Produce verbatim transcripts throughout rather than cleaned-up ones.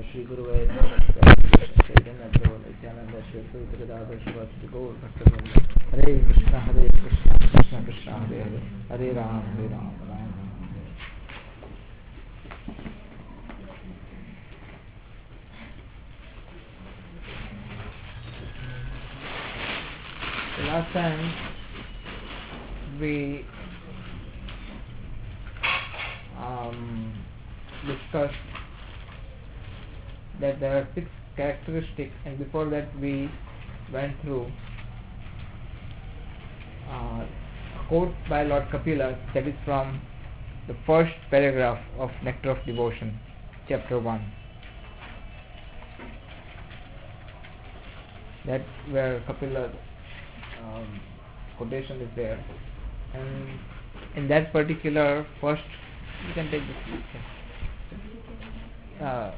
Shri Guru Chaitanya Prabhu Nityananda Shri Advaita Gadadhar Shivasati Gaur Bhakta Hare Krishna Hare Krishna Krishna Krishna Hare Hare Hare Ram Hare Ram Ram Ram. The last time we um, discussed that there are six characteristics, and before that we went through uh, a quote by Lord Kapila, that is from the first paragraph of Nectar of Devotion, chapter one. That where Kapila's um, quotation is there, and in that particular first, you can take this. Uh,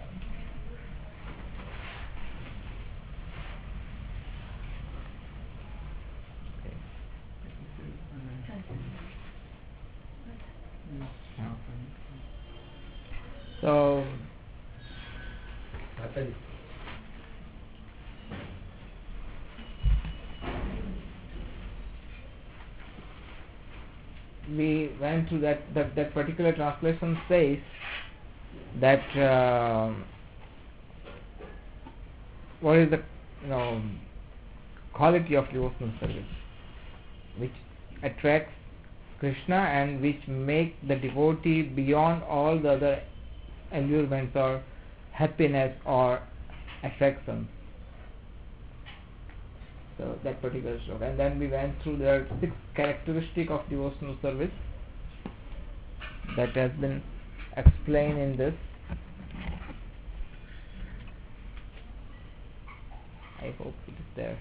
So, we went through that, that, that particular translation says that uh, what is the you know quality of devotional service which attracts Krishna and which make the devotee beyond all the other allurements or happiness or affection. So that particular stroke. And then we went through the six characteristics of devotional service that has been explained in this. I hope it is there.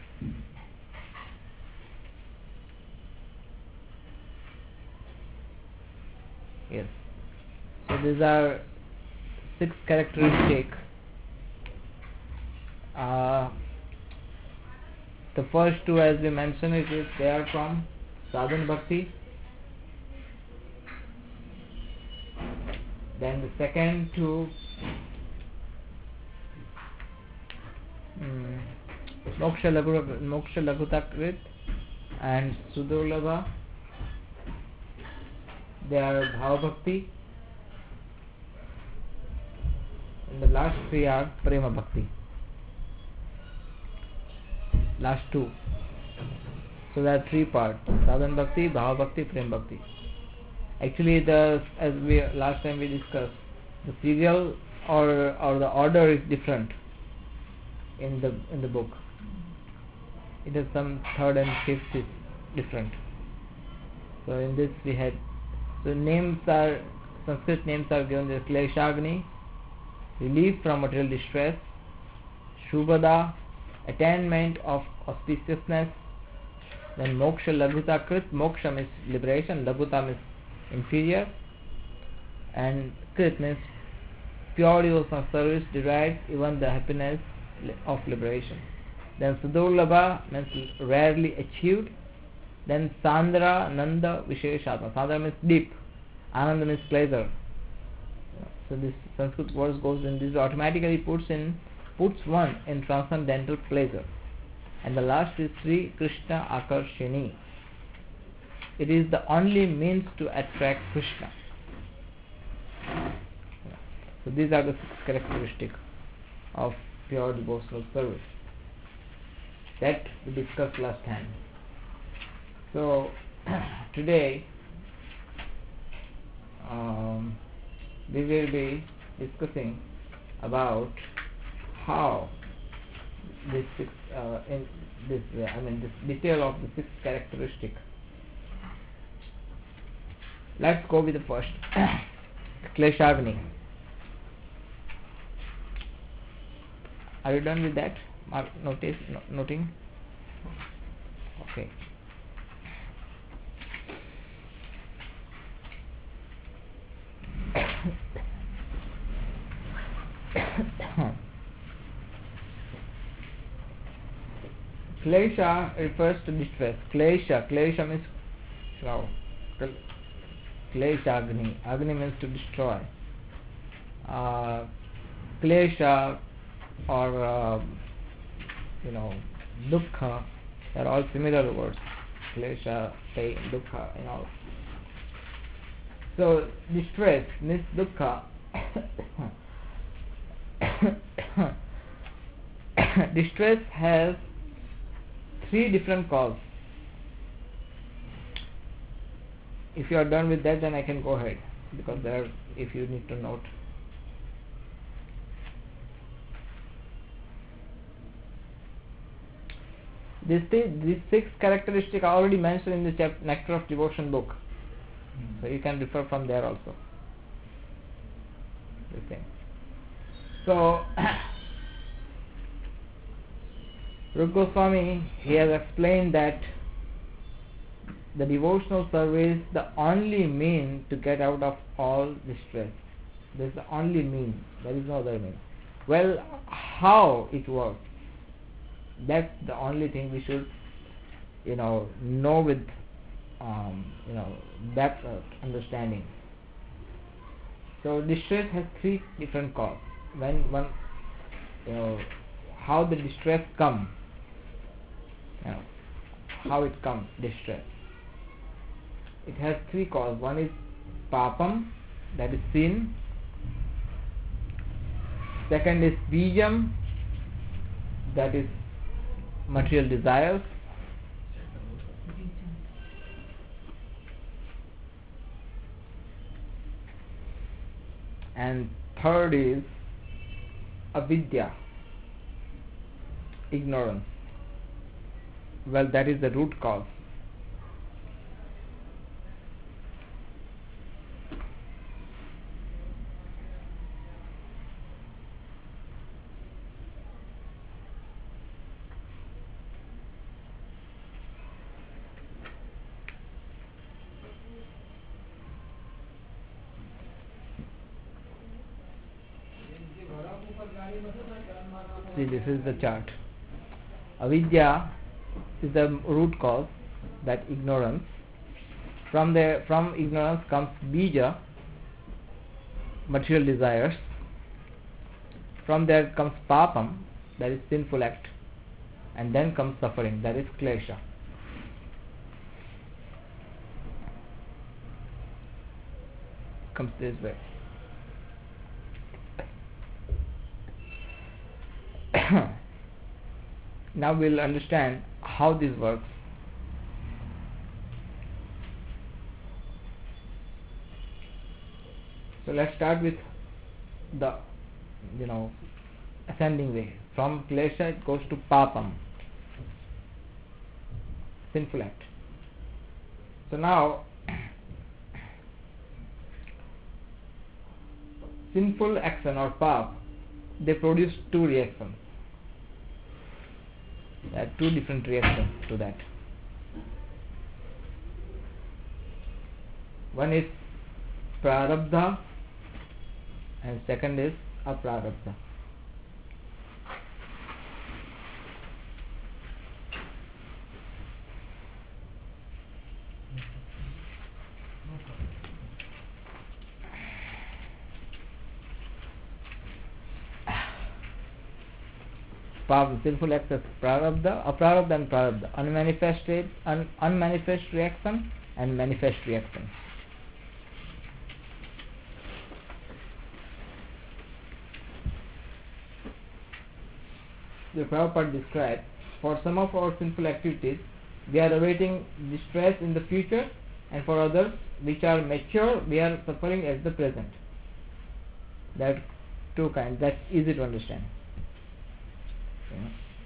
Yes. So these are six characteristics. Uh, the first two, as we mentioned, it is they are from sadhana bhakti. Then the second two, um, moksha lagu moksha lagutakrit and sudurlabha. They are bhava bhakti. And the last three are prema bhakti. Last two. So there are three parts: sadhana bhakti, bhava bhakti, prema bhakti. Actually, the as we last time we discussed, the serial or or the order is different in the in the book. It is some third and fifth is different. So in this we had so names are Sanskrit names are given as Kleshagni, relief from material distress; Shubhada, attainment of auspiciousness; then Moksha Laghuta Krit, Moksha means liberation, Laghuta means inferior, and Krit means pure devotional service derives even the happiness of liberation. Then Sudurlabha means rarely achieved. Then Sandra, Nanda, Visheshatma. Sandra means deep, Ananda means pleasure. So this Sanskrit verse goes in this automatically puts in puts one in transcendental pleasure. And the last is Sri Krishna Akarshini. It is the only means to attract Krishna. So these are the six characteristics of pure devotional service that we discussed last time. So today um, we will be discussing about how this six, uh, in this uh, I mean this detail of the six characteristics. Let's go with the first. Kleshagni. Are you done with that? Mark, notice, no, noting. Okay. Klesha refers to distress. Klesha, Klesha means cloud. Klesha Agni. Agni means to destroy. Uh, klesha or uh, you know dukkha, they are all similar words. Klesha, pain, dukkha, and all. So distress means dukkha. Distress has three different causes. If you are done with that, then I can go ahead, because there, if you need to note. These, these six characteristics are already mentioned in the chapter Nectar of Devotion book, mm-hmm. So you can refer from there also. The same. So Rupa Goswami, he has explained that the devotional service is the only mean to get out of all distress. This is the only mean. There is no other mean. Well, how it works, that's the only thing we should, you know, know with, um, you know, depth of understanding. So distress has three different causes. When one, you know, how the distress comes, you know, how it comes, distress. It has three causes. One is papam, that is sin. Second is bijam, that is material desires. And third is avidya, ignorance. Well, that is the root cause. See, this is the chart. Avidya is the root cause, that ignorance. From the from ignorance comes bija, material desires. From there comes papam, that is sinful act, and then comes suffering, that is klesha. Comes this way. Now we'll understand how this works. So let's start with the, you know, ascending way. From klesha it goes to papam, sinful act. So now sinful action or pap, they produce two reactions. There are two different reactions to that. One is prarabdha and second is aprarabdha. Sinful acts as prarabdha, aprarabdha and prarabdha, unmanifested, un, unmanifest reaction and manifest reaction. The Prabhupada described, for some of our sinful activities, we are awaiting distress in the future, and for others, which are mature, we are suffering at the present. That two kinds. That's easy to understand. Yeah.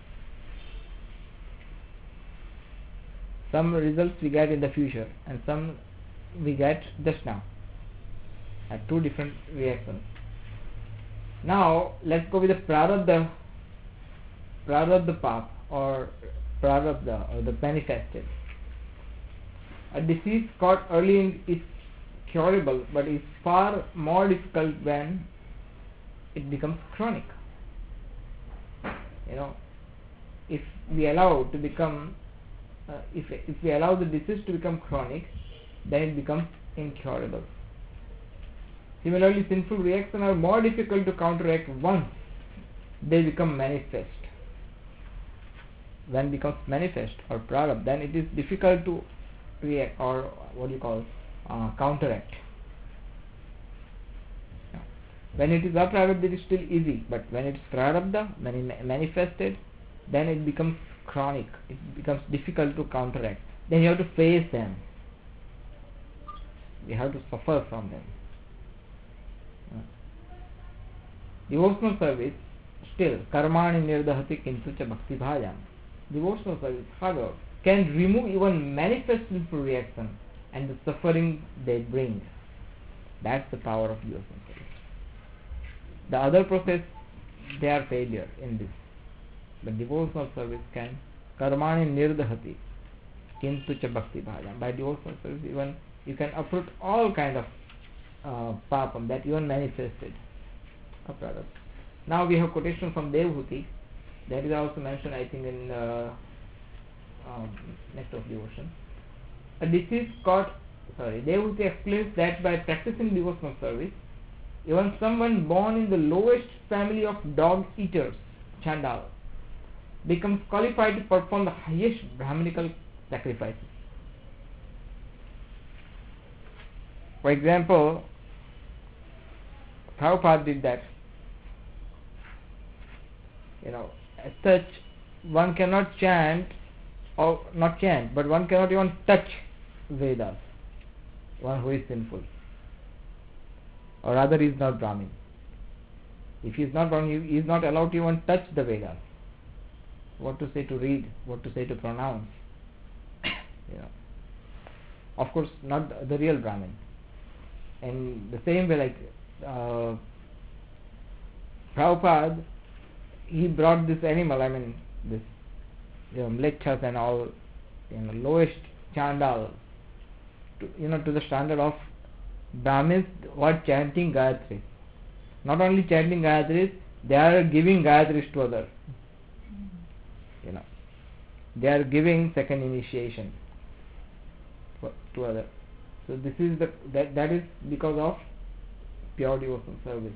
Some results we get in the future and some we get just now, at two different reactions. Now let's go with the prarabdha, prarabdha pap or prarabdha or the manifested. A disease caught early in is curable, but is far more difficult when it becomes chronic. You know, if we allow to become, uh, if if we allow the disease to become chronic, then it becomes incurable. Similarly, sinful reactions are more difficult to counteract once they become manifest. When becomes manifest or prarabdha, then it is difficult to react or what do you call uh, counteract. When it is aprarabdha, it is still easy, but when it is prarabdha, when it manifested, then it becomes chronic. It becomes difficult to counteract. Then you have to face them. You have to suffer from them. Devotional service, still, karmani nirdahati kintu cha bhakti bhajam. Devotional service, however, can remove even manifest sinful reaction and the suffering they bring. That's the power of devotional service. The other process, they are failure in this. But devotional service can karmani nirdahati kintu cha bhakti bhajam. By devotional service, even you can uproot all kind of uh, papam that even manifested. Now we have quotation from Devhuti, that is also mentioned I think in uh, um, Nectar of Devotion. A deceased caught, sorry, Devhuti explains that by practicing devotional service, even someone born in the lowest family of dog eaters, Chandal, becomes qualified to perform the highest Brahminical sacrifices. For example, Prabhupada did that. You know, as such, one cannot chant, or not chant, but one cannot even touch Vedas, one who is sinful, or rather is not Brahmin. If he is not Brahmin, he is not allowed to even touch the Vedas. What to say to read, what to say to pronounce. You know, of course, not the real Brahmin. And the same way, like uh, Prabhupada, he brought this animal, I mean this you know, mlechas and all, you know, lowest chandal, to, you know, to the standard of Brahmins who are chanting Gayatri. Not only chanting Gayatri, they are giving Gayatris to others. You know, they are giving second initiation for, to others. So this is the that that is because of pure devotional service.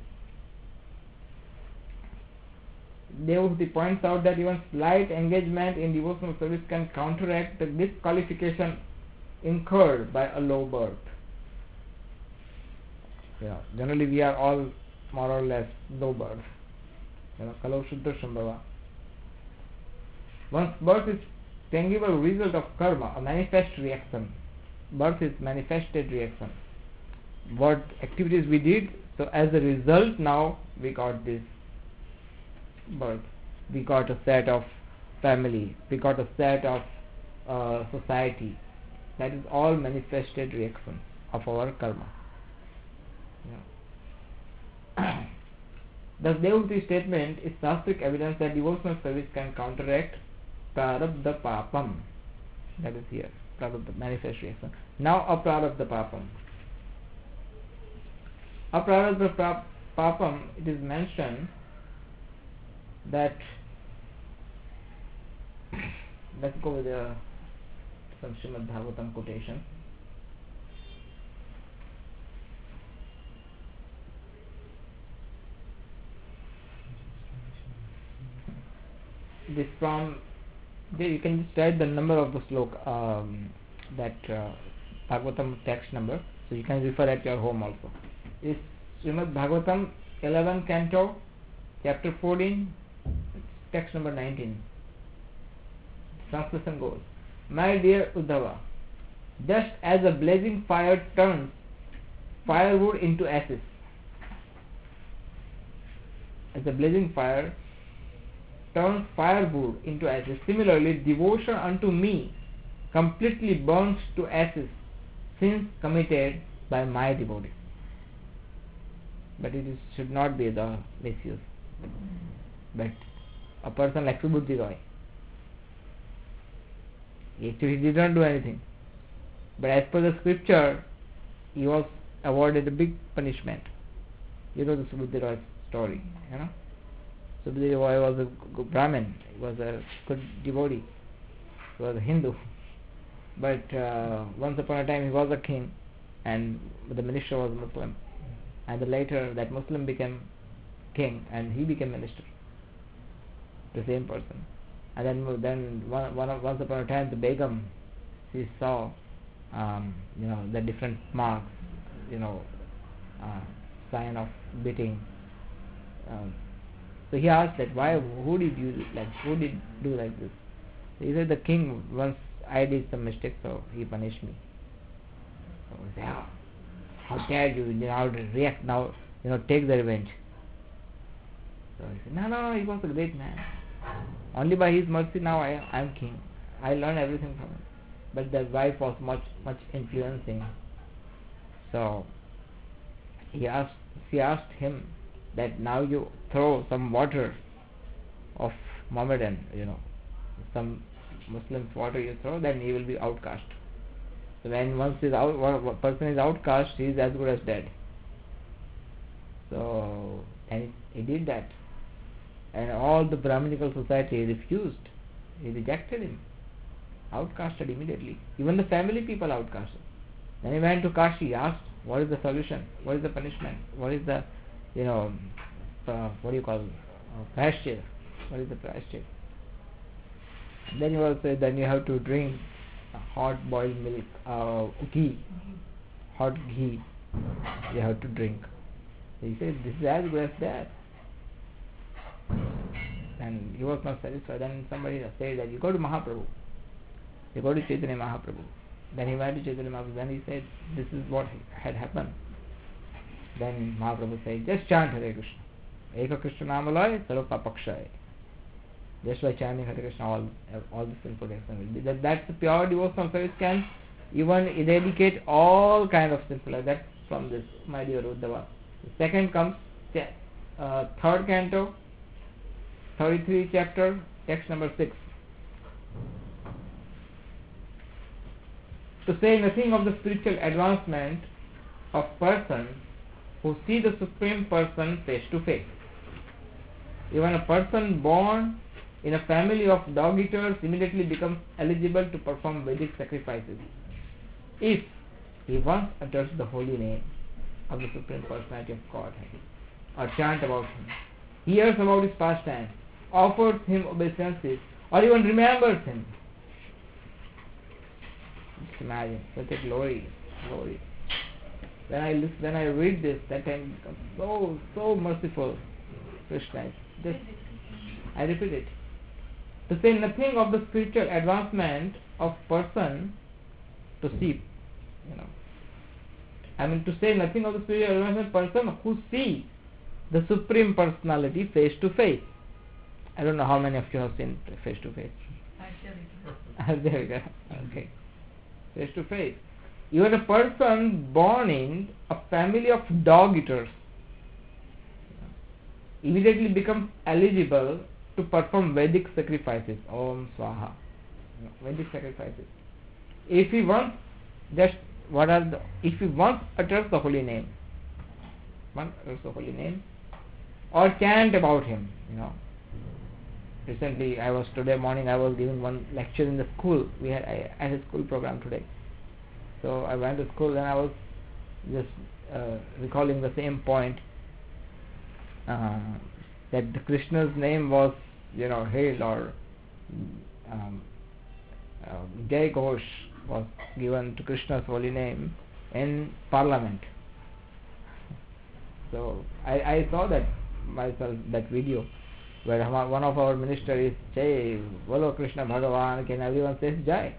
Devhuti points out that even slight engagement in devotional service can counteract the disqualification incurred by a low birth. Yeah, generally we are all more or less low birth. You know, kalau shuddha sambhava. Once birth is tangible result of karma, a manifest reaction. Birth is manifested reaction. What activities we did, so as a result now we got this birth. We got a set of family. We got a set of uh, society. That is all manifested reaction of our karma. Yeah. Thus, Devhuti statement is Shastric evidence that devotional service can counteract prarabdha papam. That is here, prarabdha manifest reaction. Now, aprarabdha papam. Aprarabdha papam, it is mentioned that, let's go with the, some Srimad Bhagavatam quotation. This from, there you can just write the number of the sloka, um, that uh, Bhagavatam text number, so you can refer at your home also. It's Srimad Bhagavatam, eleventh canto, chapter fourteen, text number nineteen. Translation goes, my dear Uddhava, just as a blazing fire turns firewood into ashes, as a blazing fire turns firewood into ashes, similarly devotion unto me completely burns to ashes sins committed by my devotees. But it is, should not be the misuse. But a person like Subhuti Roy, actually he did not do anything, but as per the scripture he was awarded a big punishment. You know the Subhuti Roy story, you know. Subhuti Roy was a good Brahmin, he was a good devotee, he was a Hindu, but uh, once upon a time he was a king and the minister was Muslim, and then later that Muslim became king and he became minister, the same person. And then then one, one of, once upon a time the Begum, she saw um, you know the different marks, you know uh, sign of beating. Um, so he asked that why, who did you like, who did do like this? So he said the king, once I did some mistake, so he punished me. So he said, oh, how dare you, you know, how to react now, you know, take the revenge. So he said, no, no, no, he was a great man. Only by his mercy now I I am king. I learned everything from him. But the wife was much, much influencing. So he asked, she asked him that now you throw some water of Mohammedan, you know, some Muslim water you throw, then he will be outcast. So when once is out, one person is outcast, he is as good as dead. So and he did that, and all the Brahminical society refused. He rejected him, outcasted immediately. Even the family people outcasted. Then he went to Kashi, asked, what is the solution? What is the punishment? What is the, you know, uh, what do you call, uh, prashchit? What is the prashchit? Then he was said, then you have to drink hot boiled milk, uh, ghee, hot ghee. You have to drink. He said, this is as good as that. And he was not satisfied. Then somebody said that you go to Mahaprabhu. You go to Chaitanya Mahaprabhu. Then he went to Chaitanya Mahaprabhu. Then he said, this is what had happened. Then Mahaprabhu said, just chant Hare Krishna. Eka Krishna Namalaya Sarupa Pakshaya. Just by chanting Hare Krishna, all, all the sinful actions will be. That, that's the pure devotional service can even eradicate all kind of sinful actions. That's from this, my dear Uddhava. The second comes, uh, third canto, thirty-three chapter, text number six. To say nothing of the spiritual advancement of persons who see the Supreme Person face to face. Even a person born in a family of dog eaters immediately becomes eligible to perform Vedic sacrifices if he once utters the holy name of the Supreme Personality of Godhead, or chant about him, hears about his pastime, offers him obeisances, or even remembers him. Just imagine such a glory, glory. When I listen, when I read this, that time becomes so, so merciful. Krishna, just I repeat it. To say nothing of the spiritual advancement of person to see, you know. I mean, to say nothing of the spiritual advancement of person who see the Supreme Personality face to face. I don't know how many of you have seen face to face. There we go. Okay. Face to face. Even a person born in a family of dog eaters immediately becomes eligible to perform Vedic sacrifices. Om Swaha. Vedic sacrifices. If he once just what are the if he once utters the holy name, once utters the holy name, or chant about him, you know. Recently, I was today morning. I was giving one lecture in the school. We had I, I had a school program today. So I went to school and I was just uh, recalling the same point. Uh, that the Krishna's name was, you know, hailed, or um, uh, Jai Ghosh was given to Krishna's holy name in Parliament. So I, I saw that myself, that video where one of our ministers is Jai Bolo Krishna Bhagavan, and everyone says Jai.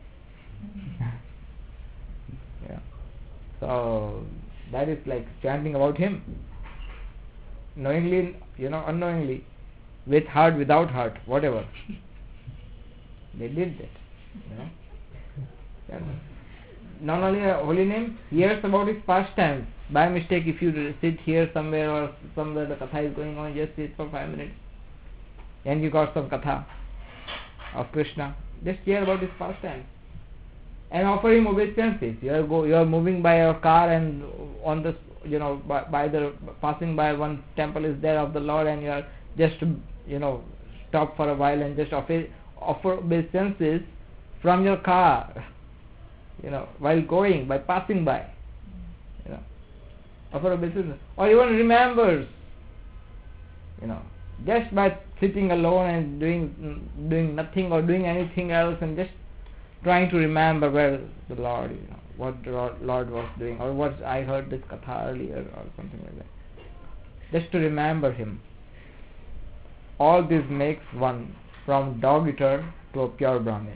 Yeah. So that is like chanting about him. Knowingly, you know, unknowingly, with heart, without heart, whatever. They did that, you know. Yeah. Not only a holy name, hears about his pastimes. By mistake, if you sit here somewhere or somewhere the katha is going on, just sit for five minutes, and you got some katha of Krishna. Just hear about his pastimes and offer him obeisances. You are go, you are moving by your car, and on the, you know, by, by the passing by one temple is there of the Lord, and you are just, you know, stop for a while and just offer offer obeisances from your car, you know, while going, by passing by, you know. offer obeisance, or even remembers, you know, just by sitting alone and doing doing nothing or doing anything else, and just trying to remember where the Lord, you know, what the Lord, Lord was doing, or what I heard this katha earlier, or something like that. Just to remember Him. All this makes one from dog eater to a pure Brahmin.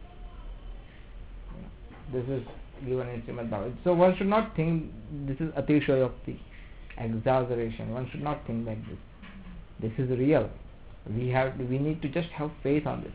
This is given in Srimad Bhagavatam. So one should not think this is Atishayokti, exaggeration. One should not think like this. This is real. We have, we need to just have faith on this.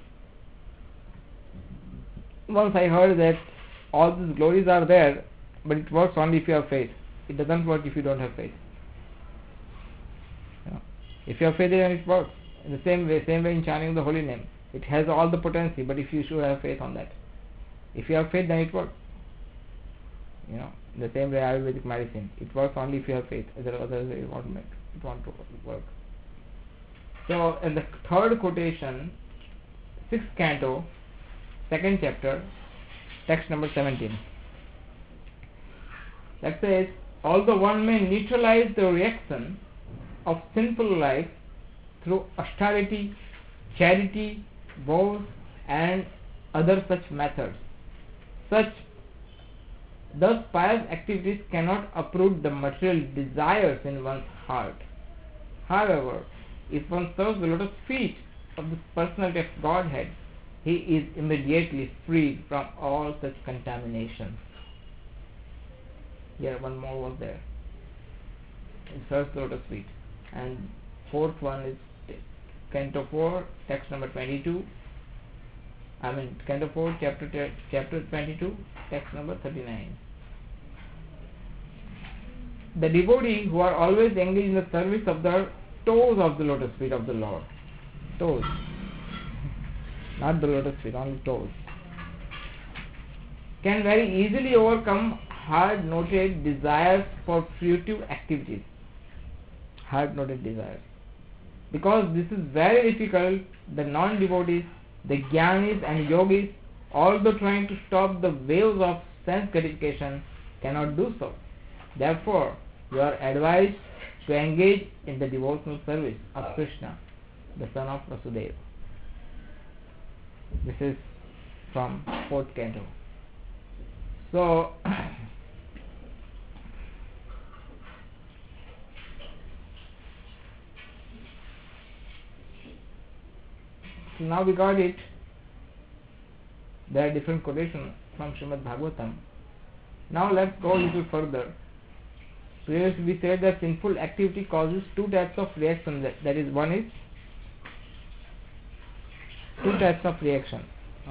Once I heard that all these glories are there, but it works only if you have faith. It doesn't work if you don't have faith. You know, if you have faith, then it works. In the same way, same way in chanting the holy name, it has all the potency, but if you should have faith on that. If you have faith, then it works. You know, in the same way Ayurvedic medicine, it works only if you have faith. Otherwise, it won't make, it won't work. So, in the third quotation, sixth canto, second chapter, text number seventeen. That says, although one may neutralize the reaction of sinful life through austerity, charity, vows, and other such methods, such thus pious activities cannot uproot the material desires in one's heart. However, if one serves the lotus feet of the personality of Godhead, he is immediately freed from all such contaminations. Here one more was there. He serves the lotus feet. And fourth one is Canto four, text number twenty-two. I mean Canto four, chapter te- chapter twenty-two, text number thirty-nine. The devotee who are always engaged in the service of the toes of the lotus feet of the Lord. Toes. Not the lotus feet, only toes. Can very easily overcome hard-noted desires for fruitive activities. Hard-noted desires. Because this is very difficult, the non-devotees, the jnanis and yogis, although trying to stop the waves of sense gratification, cannot do so. Therefore, you are advised to engage in the devotional service of Krishna, the son of Vasudeva. This is from fourth canto. So, so now we got it. There are different quotations from Srimad Bhagavatam. Now let's go a little further. Previously we said that sinful activity causes two types of reaction. That, that is, one is two types of reaction.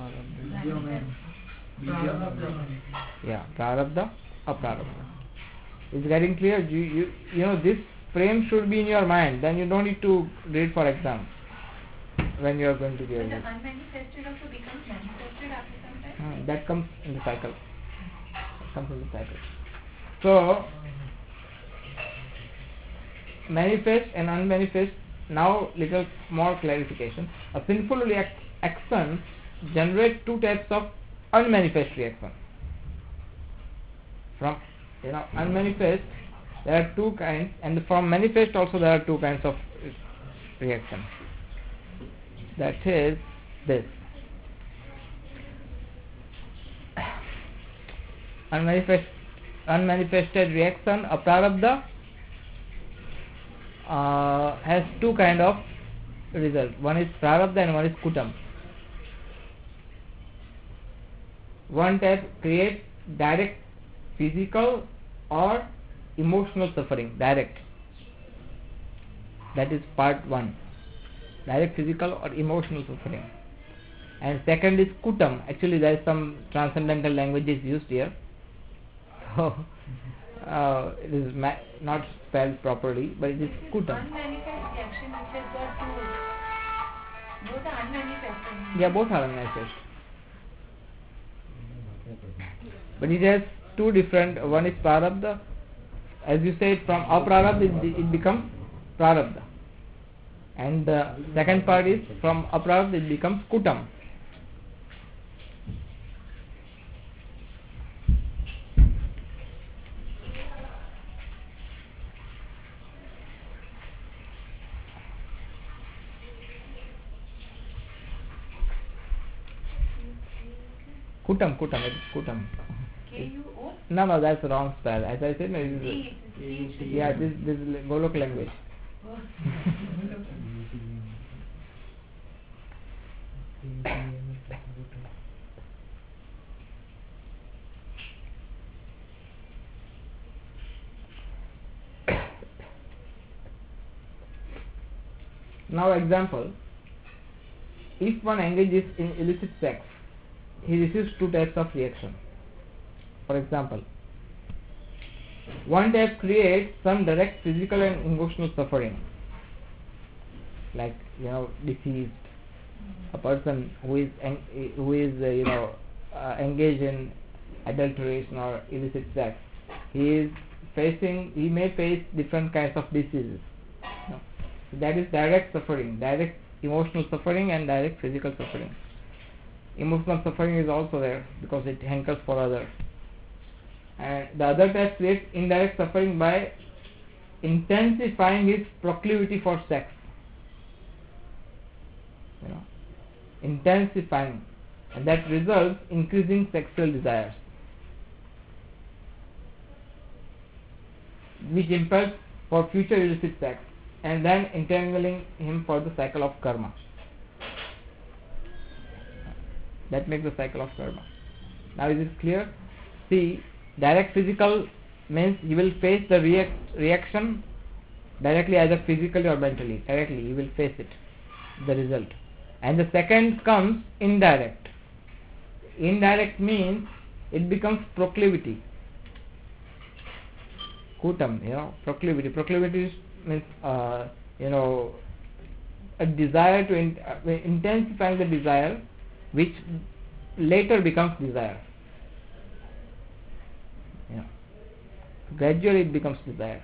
Yeah, prarabdha, aprarabdha. Is getting clear? You, you, you know, this frame should be in your mind. Then you don't need to read for exam when you are going to give it. The unmanifested also becomes manifested after some time? Hmm, that comes in the cycle. That comes in the cycle. So, manifest and unmanifest. Now, little more clarification. A sinful react action generates two types of unmanifest reaction. From, you know, unmanifest, there are two kinds, and from manifest also there are two kinds of reaction. That is this. Unmanifest, unmanifested reaction, aprarabdha, uh, has two kind of result. One is prarabdha and one is kutam. One type creates direct physical or emotional suffering. Direct. That is part one. Direct physical or emotional suffering. And second is kutam. Actually there is some transcendental languages used here. So uh, it is ma- not spelled properly, but it is kutam. Unmanifest reaction which has got two. Both are unmanifest. Yeah, both are unmanifest. But it has two different. One is prarabdha. As you said, from aprarabdha it, it becomes prarabdha. And the second part is from aprarabdha it becomes kutam. Kutam, Kutam, it is Kutam. K U O? No, no, that's the wrong spell. As I said, no, it is, C, C should be. yeah, this this is Golok language. Oh. Now, example: if one engages in illicit sex, he receives two types of reaction. For example, one type creates some direct physical and emotional suffering, like you know, deceased, a person who is en- who is uh, you know uh, engaged in adulteration or illicit sex. He is facing, he may face different kinds of diseases. You know. So that is direct suffering, direct emotional suffering and direct physical suffering. Emotional suffering is also there because it hankers for others. And the other type creates indirect suffering by intensifying his proclivity for sex. You know, intensifying, and that results increasing sexual desires, which impels for future illicit sex, and then entangling him for the cycle of karma. That makes the cycle of karma. Now is it clear? See, direct physical means you will face the react, reaction directly, either physically or mentally. Directly you will face it, the result. And the second comes indirect. Indirect means it becomes proclivity. Kutam, you know, proclivity. Proclivity means uh, you know a desire to in, uh, intensifying the desire, which later becomes desire. Yeah. Gradually it becomes desire.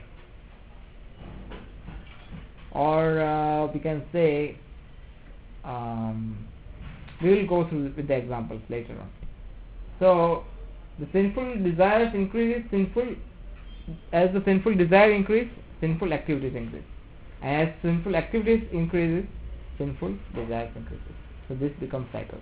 Or uh, we can say, um, we will go through with the examples later on. So the sinful desires increases, sinful as the sinful desire increase, sinful activities increase. As sinful activities increases, sinful desires increases. So this becomes cycle.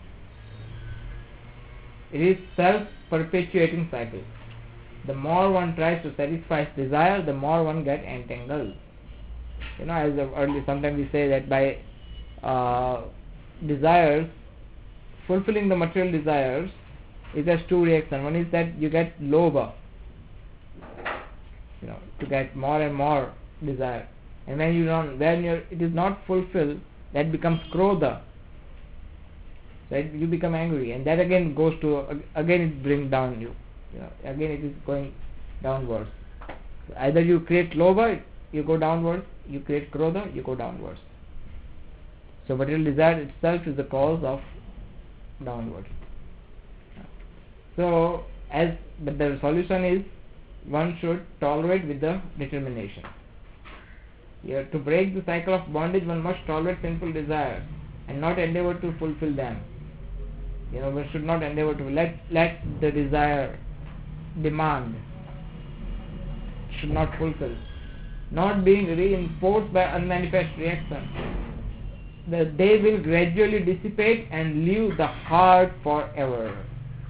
It is self-perpetuating cycle. The more one tries to satisfy his desire, the more one gets entangled. You know, as earlier, sometimes we say that by uh, desires, fulfilling the material desires, it has two reactions. One is that you get lobha, you know, to get more and more desire, and when you don't, when you're, it is not fulfilled, that becomes krodha. So it, you become angry, and that again goes to again it brings down you. You know, again it is going downwards. So either you create lobha, you go downwards. You create krodha, you go downwards. So material desire itself is the cause of downwards. So as but the solution is one should tolerate with the determination. Here, to break the cycle of bondage, one must tolerate sinful desires and not endeavor to fulfill them. You know, one should not endeavor to let let the desire demand, should not fulfill. Not being reinforced by unmanifest reaction, the, they will gradually dissipate and leave the heart forever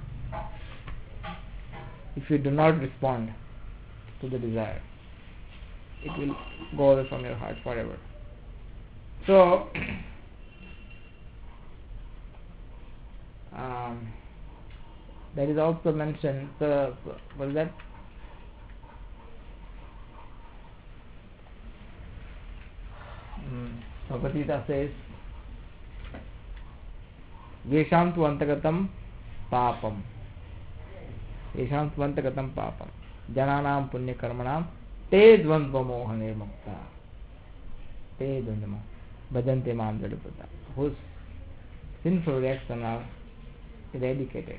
if you do not respond to the desire. It will go away from your heart forever. So, um, that is also mentioned. So, what is that? Um, Bhagavad Gita says, Yesham tu antagatam papam. Yesham tu antagatam papam. Jananam punya karmanam te dvandva moha nirmukta. Te dvandva bhajante mam jadaprata. Whose sinful reactions are eradicated.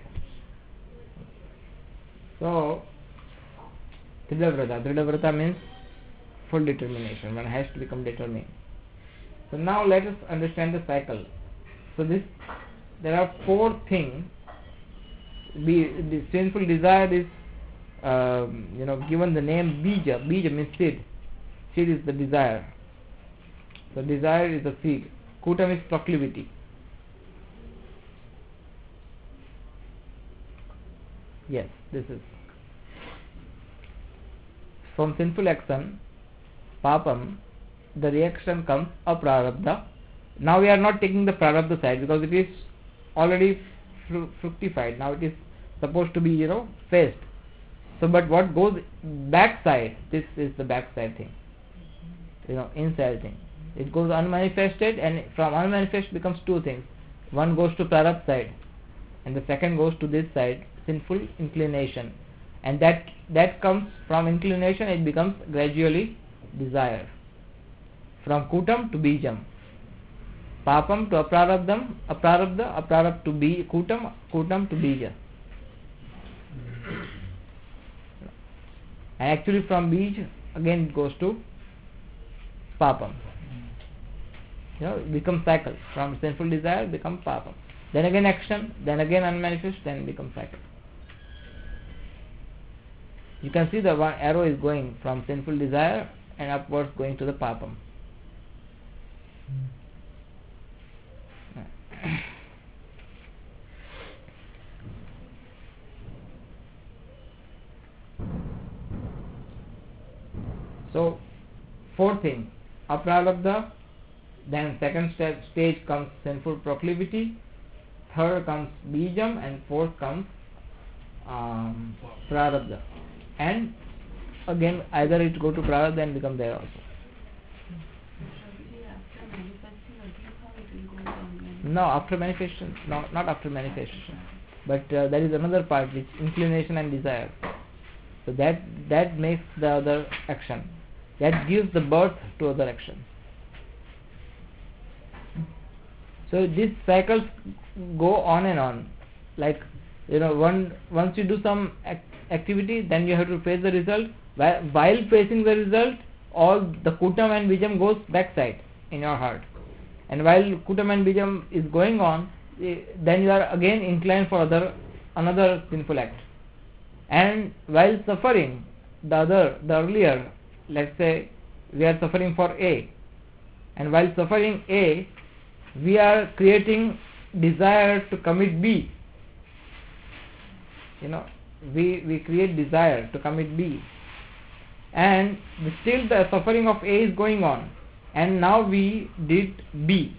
So, Tridavrata. Tridavrata means full determination. One has to become determined. So now let us understand the cycle. So this, there are four things. Be, the sinful desire is, um, you know, given the name bija. Bija means seed. Seed is the desire. So desire is the seed. Kutam is proclivity. Yes, this is from sinful action, papam, the reaction comes aprarabdha. Now we are not taking the prarabdha side because it is already fru- fructified. Now it is supposed to be, you know, faced. So, but what goes backside, this is the backside thing, you know, inside thing. It goes unmanifested, and from unmanifest becomes two things. One goes to prarabdha side, and the second goes to this side, sinful inclination. And that that comes from inclination, it becomes gradually desire. From kutam to bijam. Papam to aprarabdham, aprarabdha, aprarabdha to be kutam, kutam to bija. And actually from bij again it goes to papam. You know, it becomes cycle. From sinful desire becomes papam. Then again action, then again unmanifest, then becomes cycle. You can see the one arrow is going from sinful desire and upwards going to the papam. So, fourth thing, aprarabdha, then second st- stage comes sinful proclivity, third comes bijam, and fourth comes um, prarabdha. And again, either it go to prarabdha and become there also. Swamiji, after manifesting again, how it will go down then? No, after manifestation, no, not after manifestation, but uh, there is another part which inclination and desire. So that that makes the other action. That gives the birth to other action. So these cycles go on and on. Like, you know, one once you do some act, activity, then you have to face the result. While, while facing the result, all the kutam and bijam goes backside in your heart. And while kutam and bijam is going on, eh, then you are again inclined for other another sinful act. And while suffering, the other, the earlier, let's say we are suffering for A, and while suffering A, we are creating desire to commit B. You know, we we create desire to commit B, and still the suffering of A is going on, and now we did B.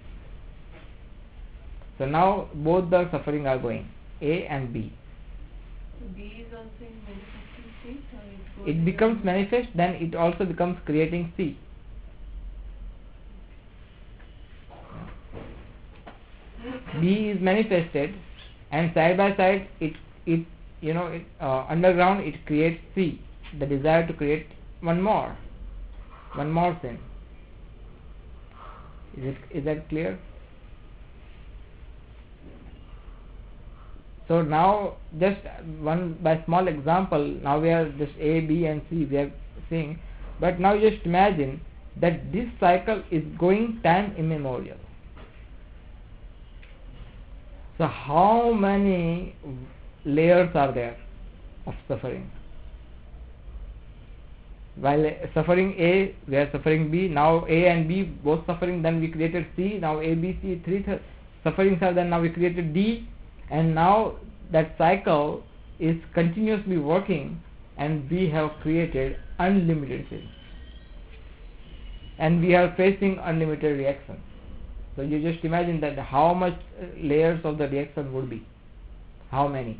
So now both the suffering are going, A and B. So B is also in manifesting state, or it goes It becomes manifest, then it also becomes creating C. B is manifested, and side by side it it you know it, uh, underground it creates C, the desire to create one more, one more sin. Is it is that clear? So now just one by small example. Now we are just A, B, and C we are seeing, but now just imagine that this cycle is going time immemorial. So how many layers are there of suffering? While suffering A, we are suffering B. Now A and B both suffering. Then we created C. Now A, B, C, three th- sufferings are. Then now we created D, and now that cycle is continuously working, and we have created unlimited sins, and we are facing unlimited reactions. So you just imagine that how much layers of the reaction would be, how many.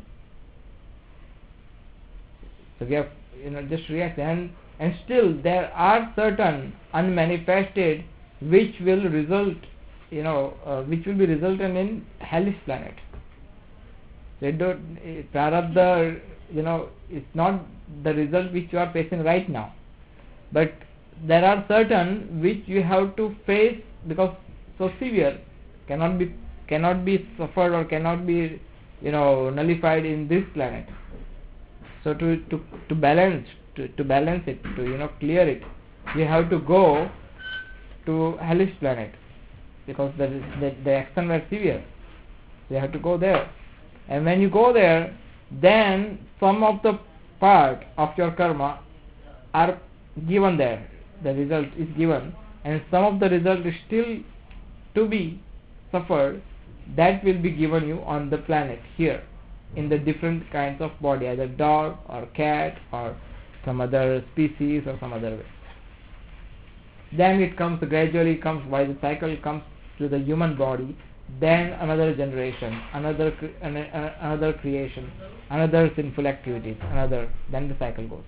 So we have, you know, just react, and and still there are certain unmanifested which will result, you know, uh, which will be resultant in hellish planet. They don't, uh, prarabdha, you know, it's not the result which you are facing right now, but there are certain which you have to face because so severe, cannot be cannot be suffered or cannot be, you know, nullified in this planet. So to to to balance to, to balance it, to, you know, clear it, you have to go to hellish planet because the the, the action were severe. You have to go there, and when you go there, then some of the part of your karma are given there. The result is given, and some of the result is still to be suffered, that will be given you on the planet here. in the different kinds of body, either dog or cat or some other species or some other way. Then it comes gradually comes why the cycle comes to the human body, then another generation, another cre- an- an- another creation, another sinful activities, another, then the cycle goes.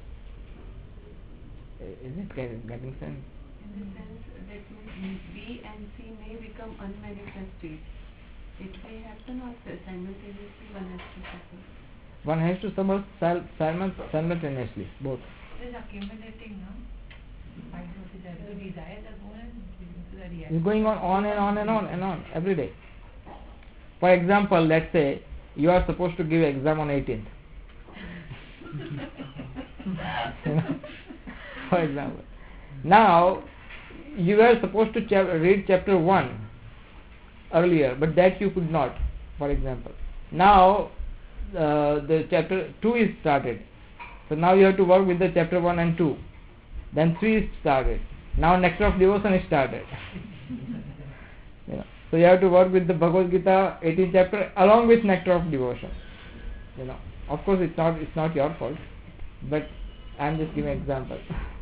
Is it getting getting sense? In the sense that means B and C may become unmanifested. It may happen or simultaneously one has to happen. One has to suffer sil- simul- simultaneously, both. It is accumulating now. I do the the desire the goal and leading to the It's reality. going on on and on and on and on every day. For example, let's say you are supposed to give exam on eighteenth. You know? For example, now you were supposed to chap- read chapter one earlier, but that you could not. For example, now uh, the chapter two is started, so now you have to work with the chapter one and two. Then three is started. Now nectar of devotion is started. You know, so you have to work with the Bhagavad Gita eighteenth chapter along with nectar of devotion. You know, of course it's not it's not your fault, but I am just giving an example.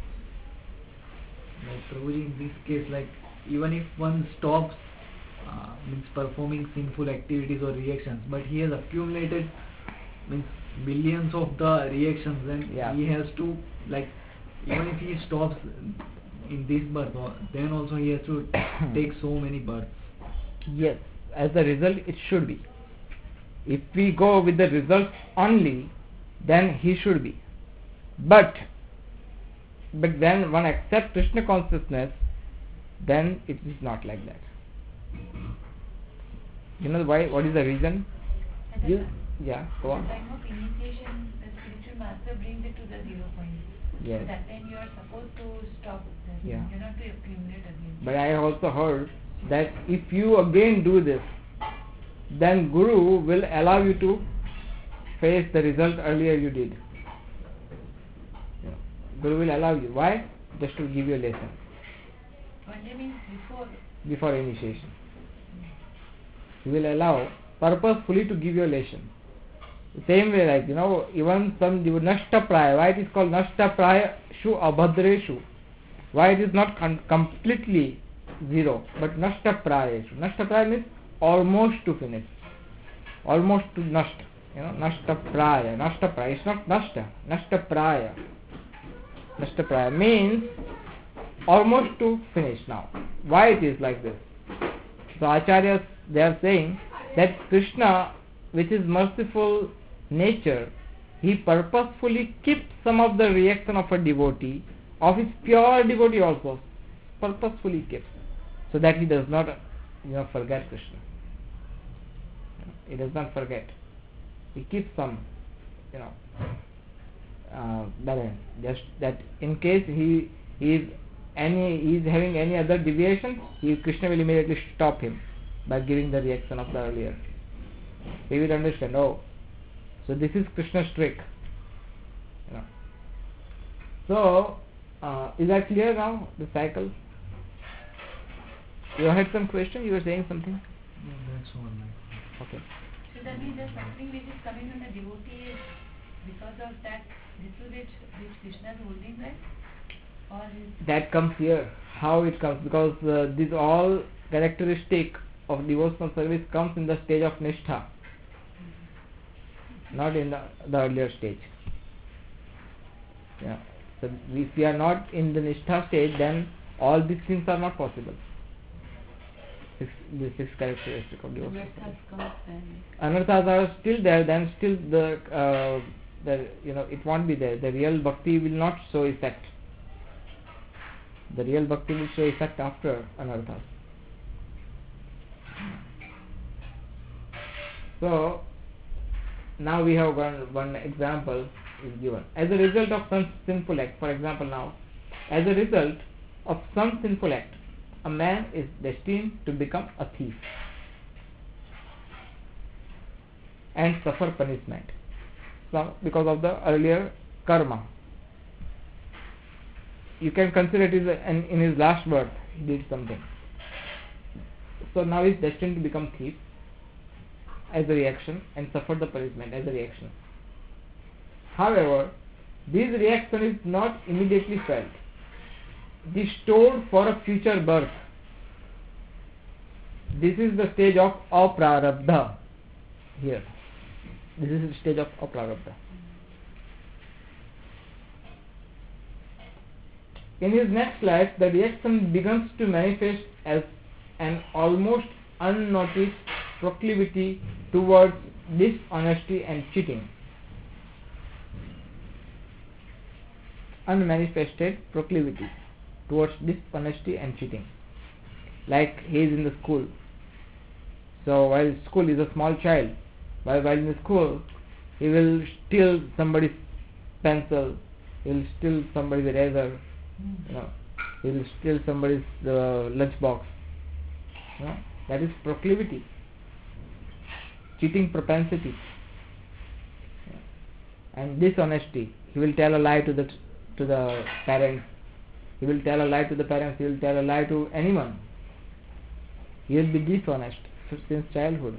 Like Prabhuji, in this case, like even if one stops uh, means performing sinful activities or reactions, but he has accumulated means billions of the reactions, then Yeah. he has to, like, even if he stops in this birth, or- then also he has to take so many births. Yes, as a result it should be. If we go with the results only, then he should be. But but when one accepts Krishna consciousness, then it is not like that. You know why? What is the reason? At the You, time- yeah, go at on. the time of initiation, the spiritual master brings it to the zero point. Yes. So that time you are supposed to stop that. Yeah. You're not to accumulate again. But I also heard that if you again do this, then Guru will allow you to face the result earlier you did. You know, Guru will allow you. Why? Just to give you a lesson One day means before. before initiation. He will allow purposefully to give you a lesson. The same way, like, you know, even some Nashta Praya, why it is called Nashta Praya Shu Abhadreshu? Why it is not con- completely zero, but Nashta Praya Shu. Nashta Praya means almost to finish, almost to Nashta. You know, Nashta Praya, Nashta Praya. It's not Nashta, Nashta Praya. Nashta Praya means almost to finish now. Why it is like this? So Acharyas, they are saying that Krishna, which is merciful nature, he purposefully keeps some of the reaction of a devotee, of his pure devotee also, purposefully keeps, so that he does not, you know, forget Krishna. He does not forget. He keeps some, you know, uh, balance. Just that in case he, he is any he is having any other deviation, he, Krishna will immediately stop him by giving the reaction of the earlier. He will understand, oh, so this is Krishna's trick. You know. So, uh, is that clear now, the cycle? You had some question? You were saying something? No, that's all. Like. Okay. So that means the suffering which is coming on the devotee is because of that little bit which Krishna is holding back? Or is That comes here. How it comes? Because uh, these all characteristic of devotional service comes in the stage of Nishtha, not in the, the earlier stage. Yeah. So if we are not in the Nishtha stage, then all these things are not possible. Six, the six characteristic of devotional Anarthas service. comes then. Anarthas are still there, then still the uh, the you know it won't be there. The real bhakti will not show effect. The real bhakti will show effect after anarthas. So now we have one one example is given. As a result of some sinful act, for example now, as a result of some sinful act, a man is destined to become a thief and suffer punishment. So because of the earlier karma. You can consider it is an, in his last birth he did something. So now he is destined to become thief. as a reaction and suffer the punishment as a reaction. However, this reaction is not immediately felt. It is stored for a future birth. This is the stage of aprarabdha here. This is the stage of aprarabdha. In his next life, the reaction begins to manifest as an almost unnoticed proclivity towards dishonesty and cheating. Unmanifested proclivity towards dishonesty and cheating. Like he is in the school. So while school is a small child, while, while in the school, he will steal somebody's pencil, he will steal somebody's eraser, you know, he will steal somebody's uh, lunch box. You know, that is proclivity, cheating propensity, and dishonesty. He will tell a lie to the to the parents. He will tell a lie to the parents. He will tell a lie to anyone. He will be dishonest since childhood.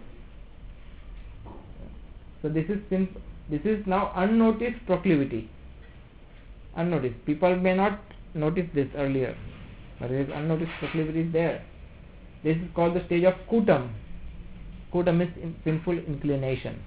So this is since this is now unnoticed proclivity. Unnoticed. People may not notice this earlier, but there is unnoticed proclivity is there. This is called the stage of kutam. Kutam is in sinful inclination.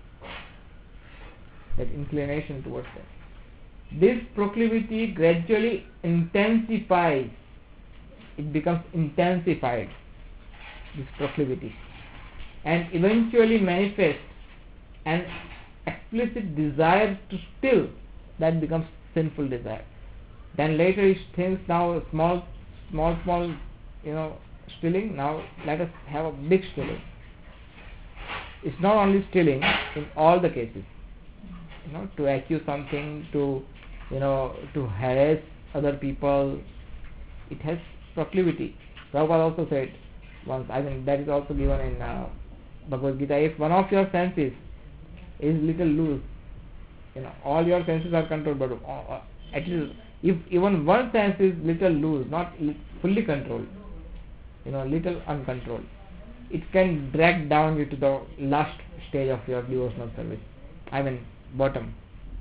That inclination towards that. This proclivity gradually intensifies. It becomes intensified. This proclivity, and eventually manifests an explicit desire to steal. That becomes sinful desire. Then later he thinks now small, small, small, you know, stealing. Now let us have a big stealing. It's not only stealing in all the cases. You know, to accuse something, to, you know, to harass other people. It has proclivity. Prabhupada also said once. I mean that is also given in uh, Bhagavad Gita. If one of your senses is little loose, you know, all your senses are controlled, but uh, at least if even one sense is little loose, not fully controlled, you know, little uncontrolled, it can drag down you to the last stage of your devotional service. I mean bottom.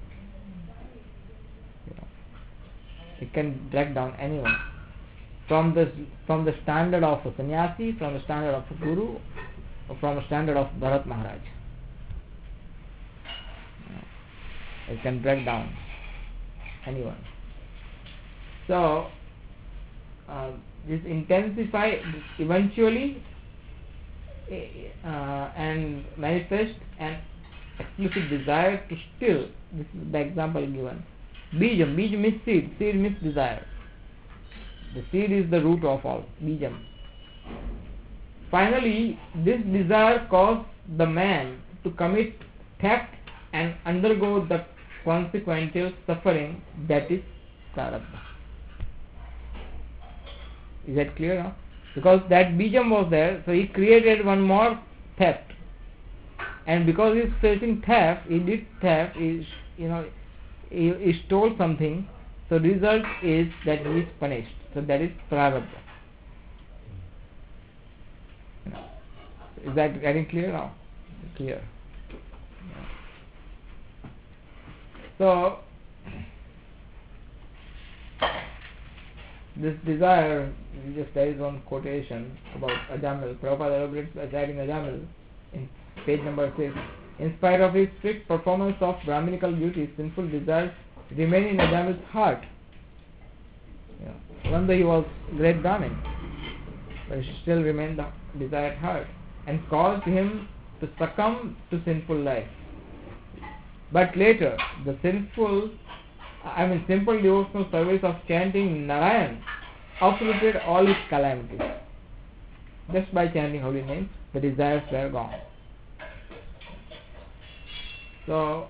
You know, it can drag down anyone from the from the standard of a sannyasi, from the standard of a guru, or from the standard of Bharat Maharaj. It can drag down anyone. So uh, this intensify eventually uh, and manifest an explicit desire to steal. This is the example given. Bijam, bij means seed, seed means desire. The seed is the root of all, bijam. Finally, this desire caused the man to commit theft and undergo the consequential suffering, that is prarabdha. Is that clear now? Because that bijam was there, so he created one more theft. And because he is facing theft, he did theft, he, you know, he, he stole something, so the result is that he is punished. So that is prarabdha. Is that getting clear now? Clear. So this desire, just there is one quotation about Ajamil. Prabhupada elaborates by citing Ajamil in page number six. In spite of his strict performance of Brahminical duties, sinful desires remain in Ajamil's heart. Yeah. Even though he was great Brahmin, but he still remained the desired heart, and caused him to succumb to sinful life. But later, the sinful, I mean simple devotional service of chanting Narayan uprooted all his calamities. Just by chanting holy names, the desires were gone. So,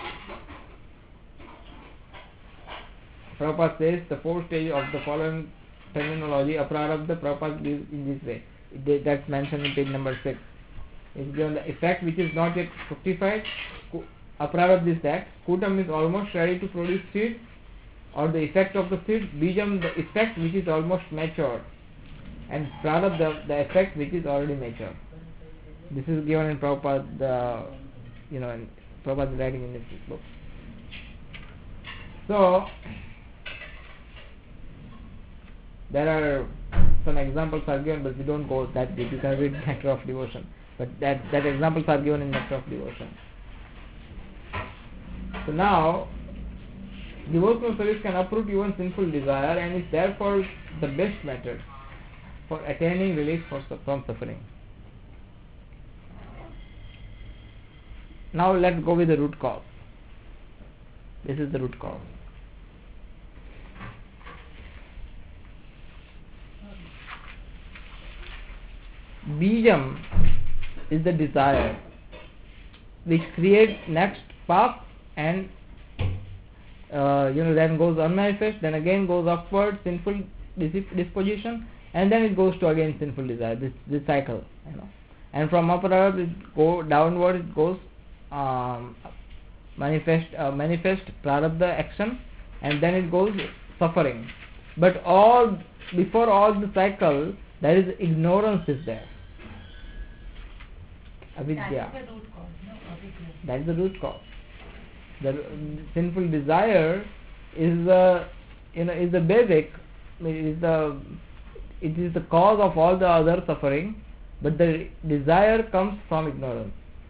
Prabhupada says the fourth stage of the following terminology, aprarabdha, Prabhupada gives in this way. That's mentioned in page number six. It's given the effect which is not yet fructified. Aprarabdha is that. Kutam is almost ready to produce seed, or the effect of the seed. Bijam, the effect which is almost mature. And prarabdha, the effect which is already mature. This is given in Prabhupada, uh, you know, in Prabhupada writing in this book. So there are some examples are given, but we don't go that deep. You can read Nectar of Devotion, but that that examples are given in Nectar of Devotion. So now, devotional service can uproot even sinful desire and is therefore the best method for attaining relief for, from suffering. Now let's go with the root cause. This is the root cause. Bijam is the desire which creates next path and uh, you know then goes unmanifest, then again goes upward sinful disposition, and then it goes to again sinful desire. This this cycle, you know, and from upward it go downward. It goes um, manifest uh, manifest prarabdha action, and then it goes suffering. But all before all the cycle, there is ignorance is there. Avidya. That is the root cause, no? Avidya. That is the root cause. The uh, sinful desire is the you know is the basic, is the it is the cause of all the other suffering, but the desire comes from ignorance.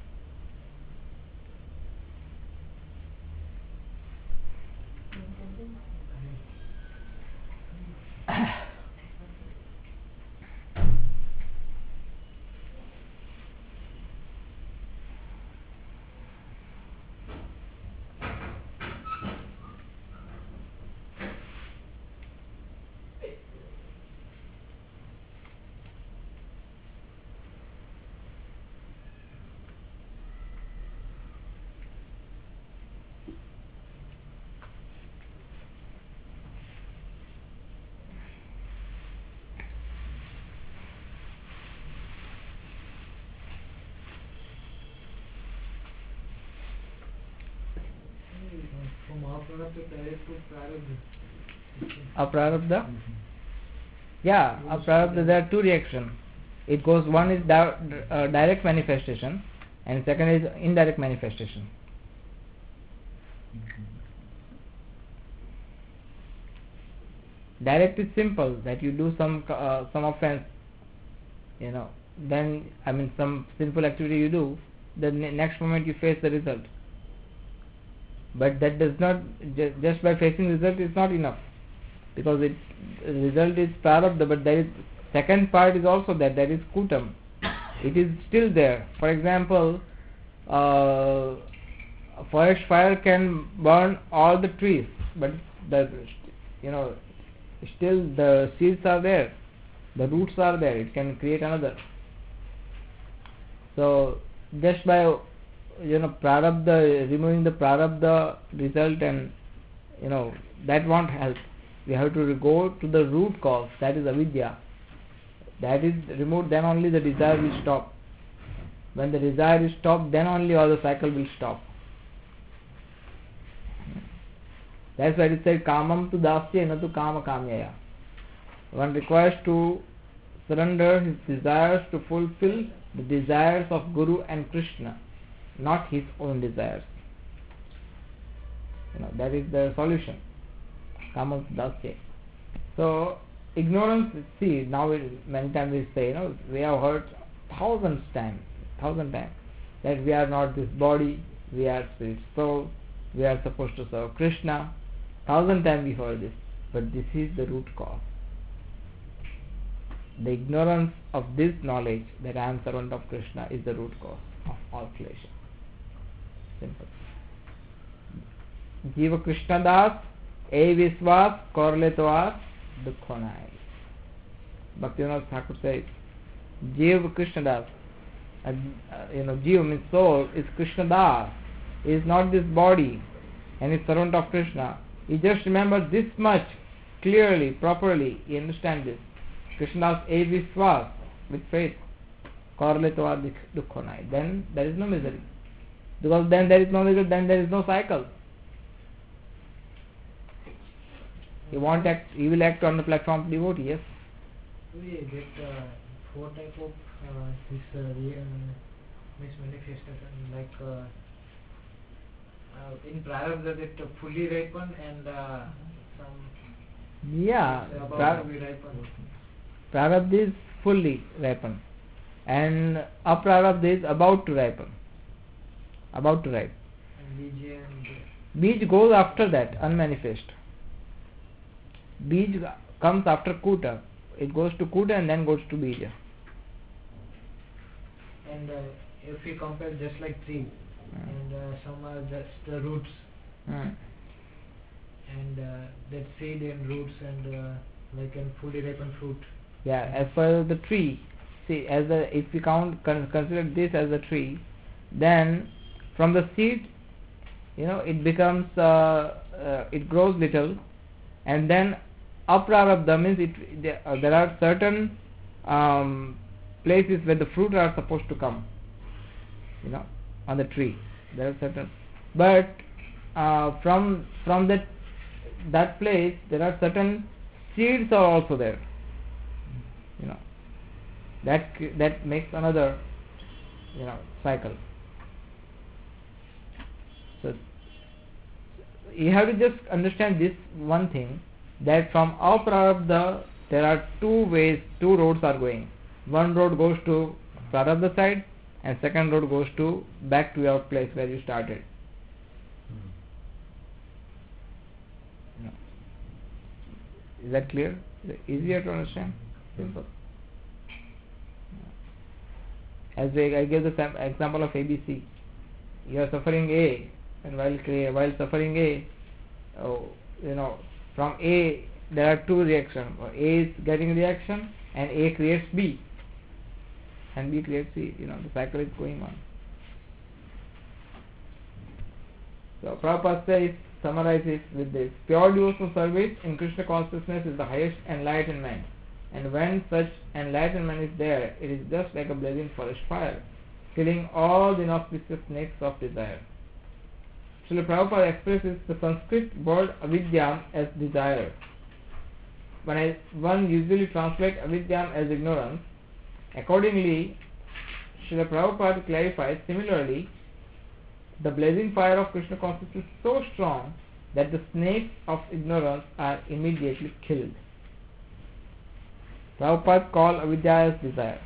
From aprarabdha direct to prarabdha. Aprarabdha? Yeah, aprarabdha, there are two reactions. It goes, one is di- uh, direct manifestation and second is indirect manifestation. Direct is simple, that you do some uh, some offense, you know, then I mean some sinful activity you do, the ne- next moment you face the result. But that does not, ju- just by facing result is not enough, because it result is prarabdha, but there is second part is also there, that is kutam. It is still there. For example, uh, a forest fire can burn all the trees, but the you know still the seeds are there, the roots are there. It can create another. So just by you know prarabdha, removing the prarabdha result, and you know that won't help. We have to go to the root cause, that is avidya. That is removed, then only the desire will stop. When the desire is stopped, then only all the cycle will stop. That's why it said kamam tu dasya na tu kama kamyaya. One requires to surrender his desires to fulfill the desires of Guru and Krishna, not his own desires. You know, that is the solution. Kamam tu dasya. So ignorance, see, now it, many times we say, you know, we have heard thousands times, thousand times, that we are not this body, we are spirit soul, we are supposed to serve Krishna. Thousand times we heard this, but this is the root cause. The ignorance of this knowledge that I am servant of Krishna is the root cause of all creation. Simple. Jiva Krishna Das, E Viswas, Korletoas, Dukhonai. Bhaktivinoda Thakur says, Jiva Krishna Das, uh, you know, Jiva means soul, is Krishna Das, is not this body, and is servant of Krishna. He just remembers this much clearly, properly, he understands this. Krishna's A Viswas, with faith, Korletva Dukhonai. Then there is no misery. Because then there is no misery, then there is no cycle. He won't act, he will act on the platform of devotee, yes. So yeah, that uh, four type of uh, this uh, re- uh, means manifestation, like uh, uh, in Prarabdha that uh, fully ripened and uh, some Yeah, it's about pra- to be ripened. Prarabdha is fully ripen, and Aprarabdha is about to ripen. About to ripen. And Bija and Bij goes after that, unmanifest. Bij comes after Kuta. It goes to Kuta and then goes to Bija. and uh, if we compare just like tree Mm. and uh, some are just the roots Hmm. and uh, that seed and roots and uh, like an fully ripened fruit. Yeah, as per the tree, see, as the if we count con- consider this as a tree, then from the seed, you know, it becomes uh, uh, it grows little, and then aprarabdha means it there, uh, there are certain um, places where the fruit are supposed to come, you know, on the tree. There are certain, but uh, from from that that place there are certain seeds are also there, you know, that c- that makes another, you know, cycle. So you have to just understand this one thing, that from our prarabdha there are two ways, two roads are going. One road goes to prarabdha side and second road goes to back to your place where you started. You know. Is that clear? Is it easier to understand? Simple. As I I gave the sam- example of A B C. You are suffering A, and while crea- while suffering A, oh, you know, from A there are two reactions. A is getting reaction, and A creates B, and B creates C. You know, the cycle is going on. So Prabhupada says, summarizes with this: pure devotional service in Krishna consciousness is the highest enlightenment, and when such enlightenment is there, it is just like a blazing forest fire, killing all the inauspicious snakes of desire. Srila Prabhupada expresses the Sanskrit word avidyam as desire. When I, one usually translates avidyam as ignorance, accordingly, Srila Prabhupada clarifies, similarly, the blazing fire of Krishna consciousness is so strong that the snakes of ignorance are immediately killed. Prabhupada called avidya as desire.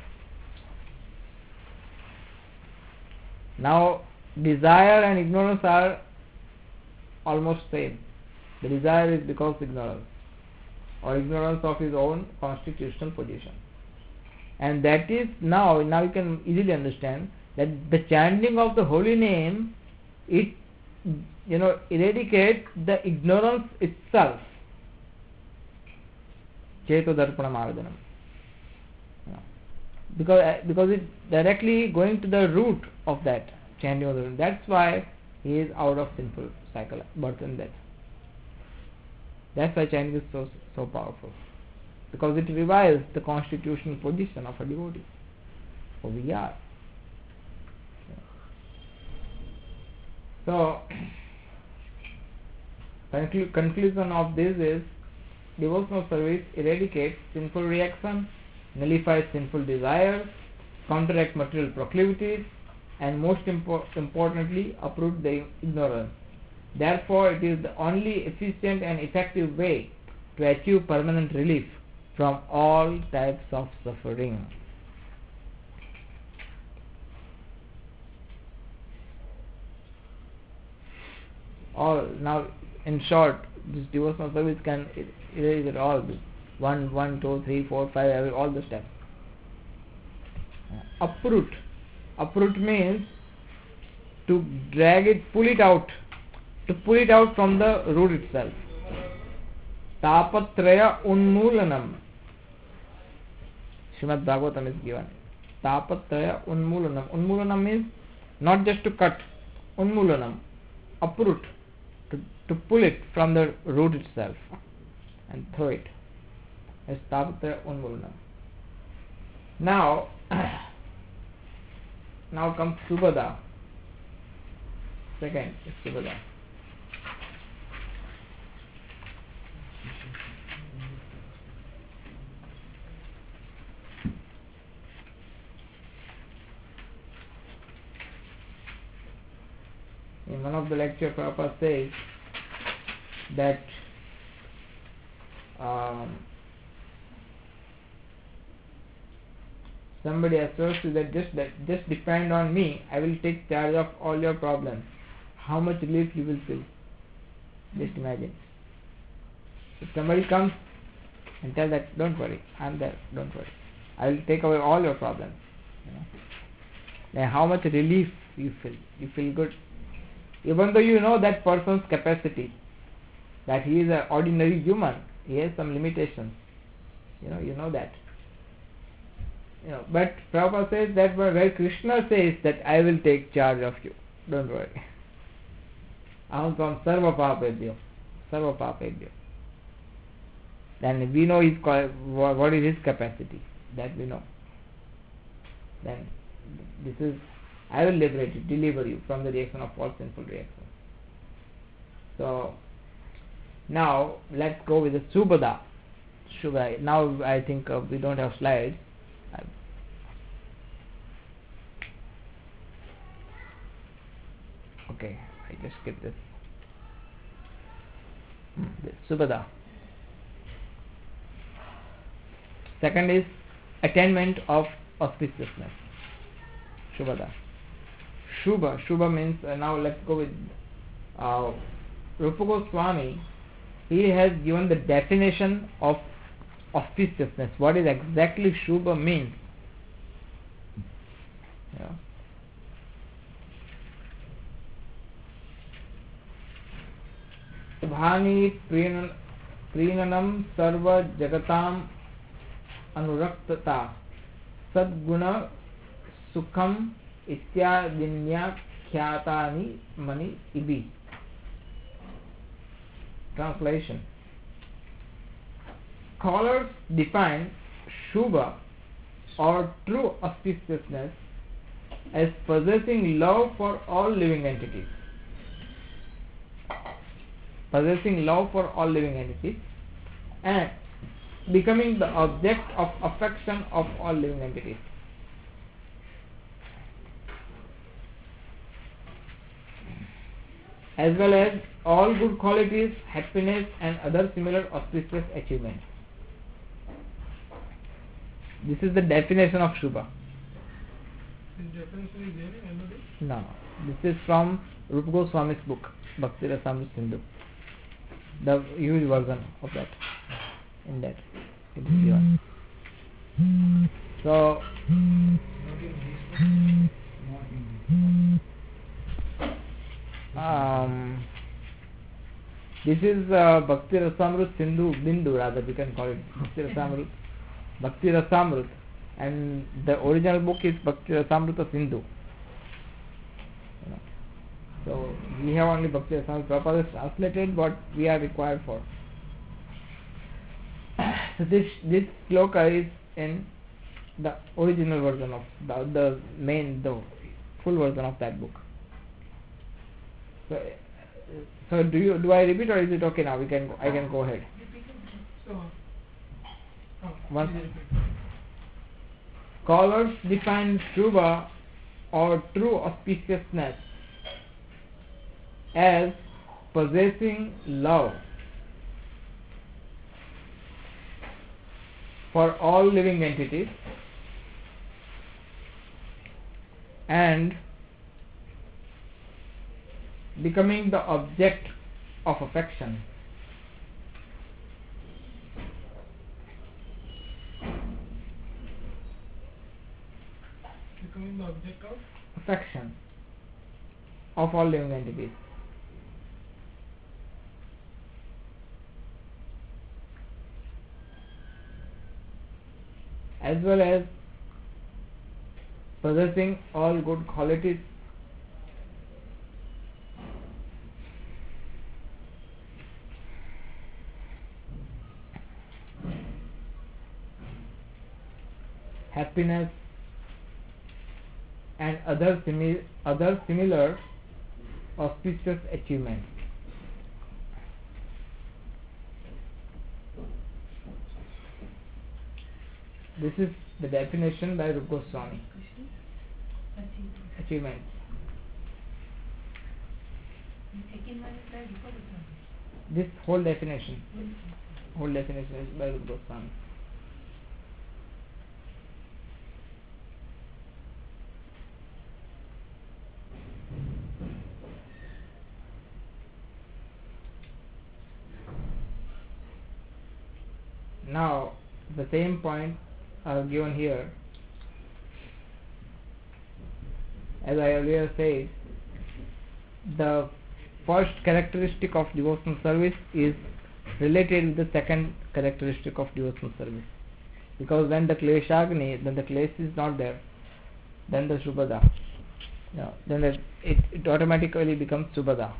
Now, desire and ignorance are almost same. The desire is because ignorance, or ignorance of his own constitutional position. And that is now, now you can easily understand that the chanting of the holy name, it, you know, eradicates the ignorance itself. Cheto darpana mardanam. You know, because because it directly going to the root of that chanting of the root. That's why he is out of sinful cycle, birth and death. That's why chanting is so so powerful, because it revives the constitutional position of a devotee. So we are. So, conclu- conclusion of this is, devotional service eradicates sinful reaction, nullifies sinful desires, counteracts material proclivities, and most impo- importantly, uproot the ignorance. Therefore, it is the only efficient and effective way to achieve permanent relief from all types of suffering. All now, in short, this devotional service can erase it all. One, one, two, three, four, five, every, all the steps. Uproot. Uproot means to drag it, pull it out, to pull it out from the root itself. Tapatraya unmoolanam. Srimad Bhagavatam is given. Tapatraya unmoolanam. Unmoolanam means not just to cut. Unmoolanam, uproot, to, to pull it from the root itself and throw it. As tapatraya unmoolanam. Now, now comes Subhada. Second is Subhada. in one of the lecture Prabhupada says that um, somebody assures you that just that just depend on me, I will take charge of all your problems. How much relief you will feel? Just imagine. If somebody comes and tell that, don't worry, I'm there, don't worry, I will take away all your problems. You know? Then how much relief you feel? You feel good. Even though you know that person's capacity, that he is an ordinary human, he has some limitations. You know, you know that. You know, but Prabhupada says that where Krishna says that I will take charge of you, don't worry. Aham tvam sarva papebhyo, sarva papebhyo. Then we know his what is his capacity, that we know. Then this is, I will liberate you, deliver you from the reaction of all sinful reactions. So now let's go with the Subhada. Subhada. Now I think uh, we don't have slides. Okay, I just skip this. this Subhada. Second is attainment of auspiciousness. Shubhada. Shubha. Shubha means, uh, now let's go with uh, Rupa Goswami. He has given the definition of auspiciousness. What is exactly Shubha means? Yeah. Shubhani prinanam sarva jagatam अनुरक्तता सद्गुण सुखम इत्यादिन्या ख्यातानि मनि इबि. Translation. Scholars define Shubha or true auspiciousness as possessing love for all living entities. Possessing love for all living entities and becoming the object of affection of all living entities. As well as all good qualities, happiness and other similar auspicious achievements. This is the definition of Shubha. This definition is there in M O D? No, this is from Rupa Goswami's book, Bhakti Rasamrita Sindhu. The huge version of that. In that it is given. So um, this is uh, Bhakti Rasamrita Sindhu Bindu, rather we can call it Bhakti Rasamrita Bhakti Rasamrita, and the original book is Bhakti Rasamrita Sindhu. You know. So we have only Bhakti Rasamrita. Prabhupada has translated what we are required for. So this this sloka is in the original version of the, the main the full version of that book. So, so do you do I repeat or is it okay now? We can go, I can go ahead. So, oh, Once please repeat. Scholars define Shubha or true auspiciousness as possessing love for all living entities and becoming the object of affection. Becoming the object of Affection of all living entities. As well as possessing all good qualities happiness and other simi- other similar auspicious achievements. This is the definition by Rupa Goswami. Achievements. The second one is by Rupa Goswami. This whole definition, whole definition is by Rupa Goswami. Now, the same point are given here. As I earlier said, the first characteristic of devotional service is related with the second characteristic of devotional service. Because when the kleshagni, then the klesh is not there, then the subhada. Yeah, then it, it, it automatically becomes subhada.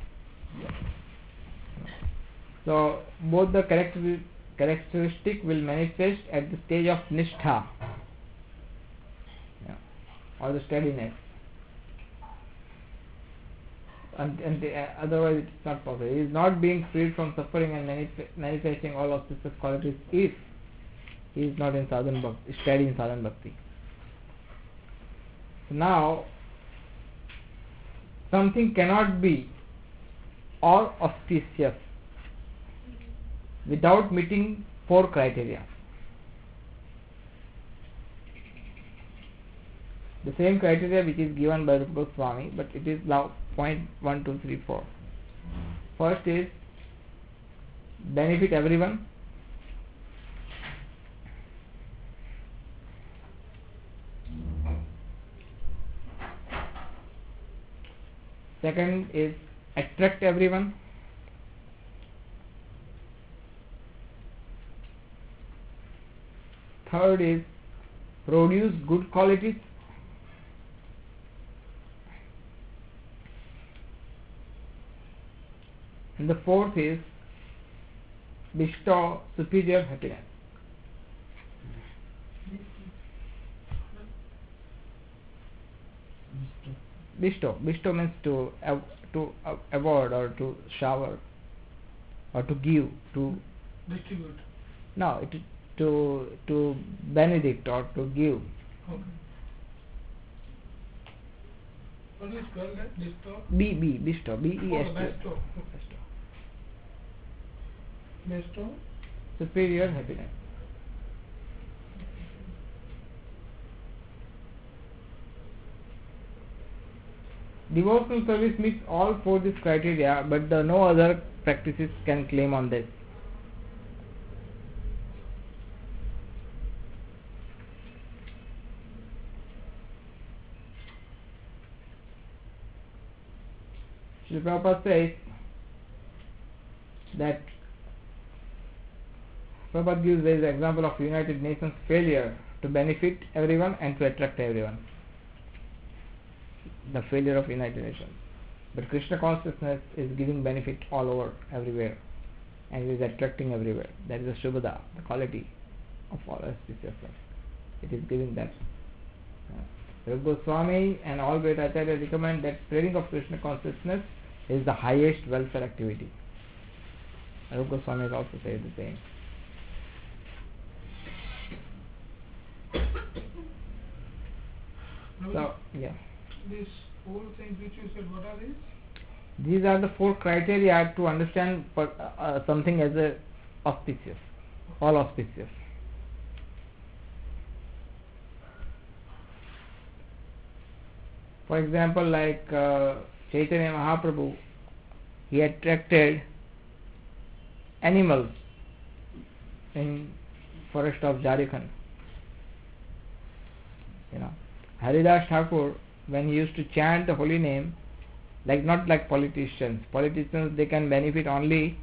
So, both the characteristic characteristic will manifest at the stage of nishtha, yeah, or the steadiness, and, and the, uh, otherwise it is not possible. He is not being freed from suffering and manif- manifesting all auspicious qualities if he is not in sadhana bhakti, steady in sadhana bhakti. So now, something cannot be all auspicious without meeting four criteria. The same criteria which is given by Rupa Goswami, but it is now point one, two, three, four. First is benefit everyone. Second is attract everyone. Third is produce good qualities. And the fourth is bestow superior happiness. Bestow. Bestow means to av- to uh, award or to shower or to give to Distribute. no it to to benedict or to give. Okay. What do you spell that? Bestow? B B bestow B E S Oh, T bestow. Bestow. superior happiness. Devotional service meets all four these criteria, but the no other practices can claim on this. Srila Prabhupada says that Prabhupada gives the example of United Nations failure to benefit everyone and to attract everyone. The failure of United Nations. But Krishna consciousness is giving benefit all over, everywhere, and it is attracting everywhere. That is the Shubhada, the quality of all auspiciousness. It is giving that. Uh, Rupa Goswami and all great Acharya recommend that spreading of Krishna consciousness is the highest welfare activity. Rupa Goswami has also said the same. So, yeah. These four things which you said, what are these? These are the four criteria to understand per, uh, something as a auspicious, all auspicious. For example, like uh, Chaitanya Mahaprabhu, he attracted animals in forest of Jharkhand. You know, Haridas Thakur, when he used to chant the holy name, like not like politicians. Politicians, they can benefit only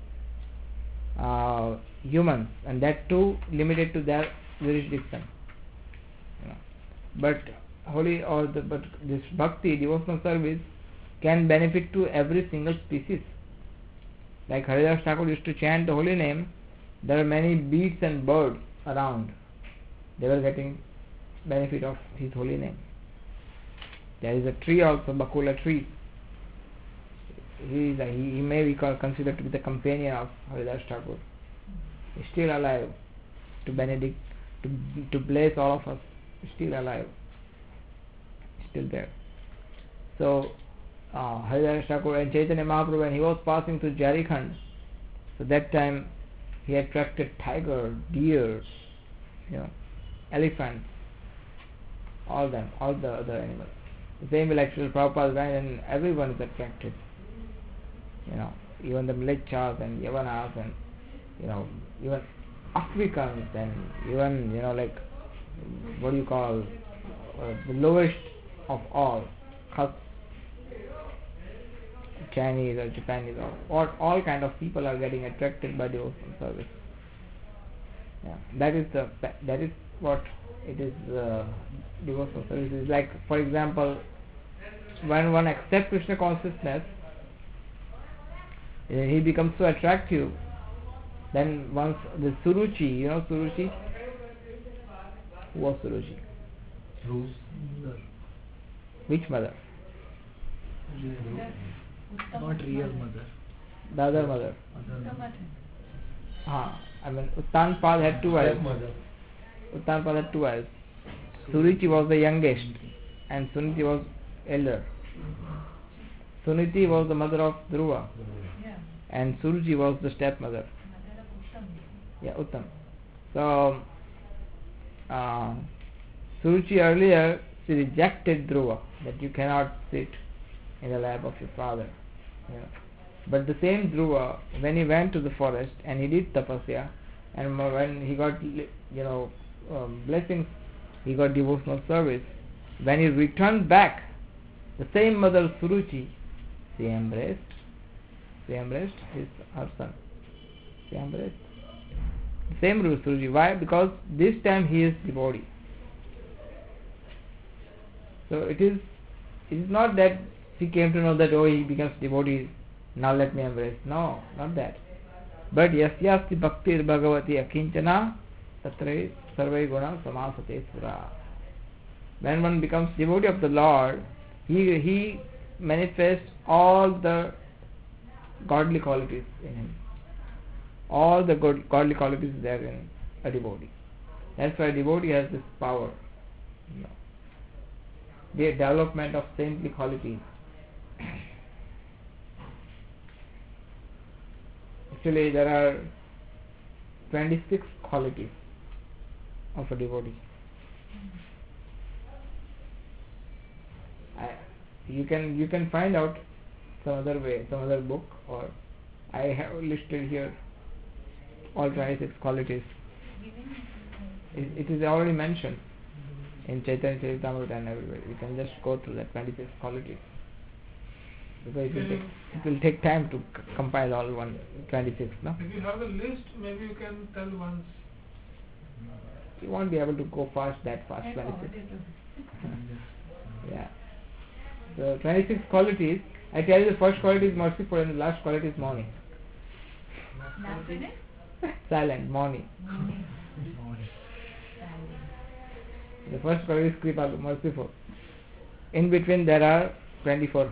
uh, humans, and that too limited to their jurisdiction. You know. But holy or the, but this bhakti, devotional service, can benefit to every single species. Like Haridas Thakur used to chant the holy name, there are many beasts and birds around. They were getting benefit of his holy name. There is a tree also, Bakula tree. He, is a, he, he may be considered to be the companion of Haridas Thakur. He is still alive to benedict, to, to bless all of us. He is still alive. Still there. So, uh, Haridas Thakur and Chaitanya Mahaprabhu, when he was passing through Jharkhand, so that time he attracted tiger, deer, you know, elephants, all them, all the other animals. The same will actually Prabhupada went and everyone is attracted. You know, even the Mlechas and Yavanas and, you know, even Africans and even, you know, like, what do you call, uh, the lowest of all, Khas, Chinese or Japanese or, or all kind of people are getting attracted by devotional service. Yeah, that is the that is what it is. Uh, devotional service is like. For example, when one accepts Krishna consciousness, uh, he becomes so attractive. Then once the Suruchi, you know Suruchi, who was Suruchi? Whose mother? Which mother? Not real mother. The other mother. Other Ah, I mean Uttanpad had two wives. mother. Uttanpad had two wives. Suruchi was the youngest and Suniti was elder. Suniti was the mother of Dhruva Yeah. and Suruchi was the stepmother. Mother of Uttam. Yeah, Uttam. So, uh, Suruchi earlier, she rejected Dhruva, that you cannot sit in the lap of your father. You know. But the same Dhruva, when he went to the forest and he did tapasya, and when he got, you know, um, blessings, he got devotional service. When he returned back, the same mother Suruchi, she embraced, she embraced his her son. She embraced. The same rule Suruchi. Why? Because this time he is devotee. So it is, it is not that she came to know that, oh, he becomes devotee, now let me embrace. No, not that. But yasyasti bhaktir bhagavati akinchana tatre sarvai guna samasate sura. When one becomes devotee of the Lord, he he manifests all the godly qualities in him. All the good godly qualities there in a devotee. That's why a devotee has this power. You know, the development of saintly qualities. Actually, there are twenty-six qualities of a devotee. I, you can you can find out some other way, some other book, or I have listed here all twenty-six qualities. It, it is already mentioned in Chaitanya Charitamrita and everywhere. You can just go through that twenty-six qualities. Because it will take, it will take time to c- compile all one twenty-six, no? If you have a list, maybe you can tell once. You won't be able to go fast that fast, I twenty-six. forwarded to- Yeah. So twenty-six qualities. I tell you, the first quality is merciful and the last quality is mourning. Last minute? Silent, mourning. Morning. The first quality is kripa, merciful. In between there are twenty-four.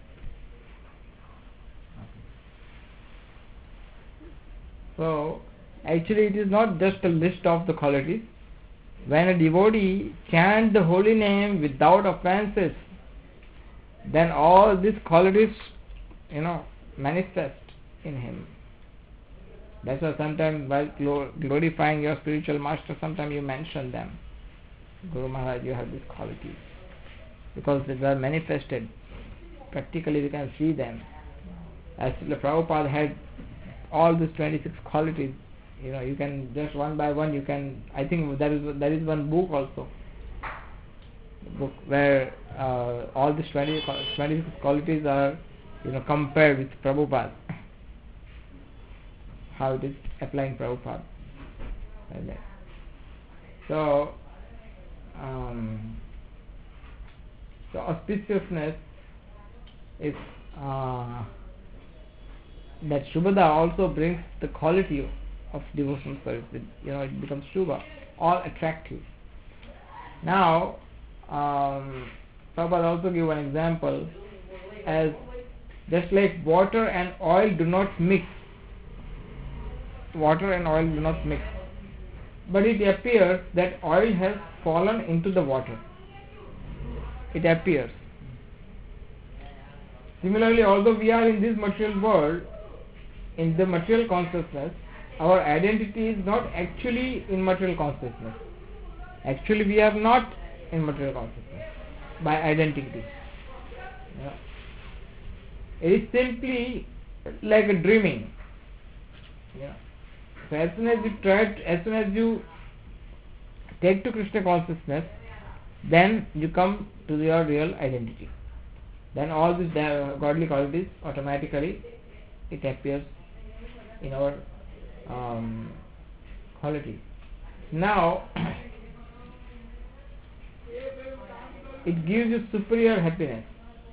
So, actually it is not just a list of the qualities. When a devotee chants the holy name without offenses, then all these qualities, you know, manifest in him. That's why sometimes while glorifying your spiritual master, sometimes you mention them. Guru Maharaj, you have these qualities. Because they are manifested. Practically we can see them. As the Prabhupada had all these twenty-six qualities, you know, you can just one by one you can, I think there is there is one book also, book where uh, all these twenty, twenty-six qualities are, you know, compared with Prabhupada, how it is applying Prabhupada. Like that. So, um, so auspiciousness is uh, that Shubhada also brings the quality of devotional service. It, you know, it becomes Shubha, all attractive. Now, um, Prabhupada also give an example as just like water and oil do not mix. Water and oil do not mix. But it appears that oil has fallen into the water. It appears. Similarly, although we are in this material world, in the material consciousness, our identity is not actually in material consciousness. Actually, we are not in material consciousness by identity. Yeah. It is simply like a dreaming. Yeah. So as soon as you try, to, as soon as you take to Krishna consciousness, then you come to your real identity. Then all these godly qualities automatically it appears in our um, quality. Now it gives you superior happiness.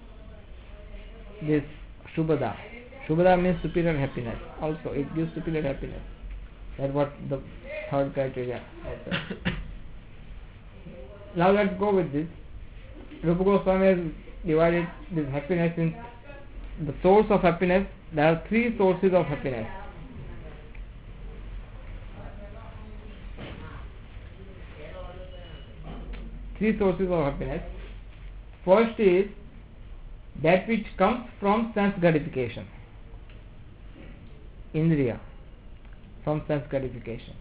This Shubhada. Shubhada means superior happiness. Also, it gives superior happiness. That's what the third criteria is. Now let's go with this. Rupa Goswami has divided this happiness in the source of happiness. There are three sources of happiness. Three sources of happiness. First is that which comes from sense gratification. Indriya, from sense gratification.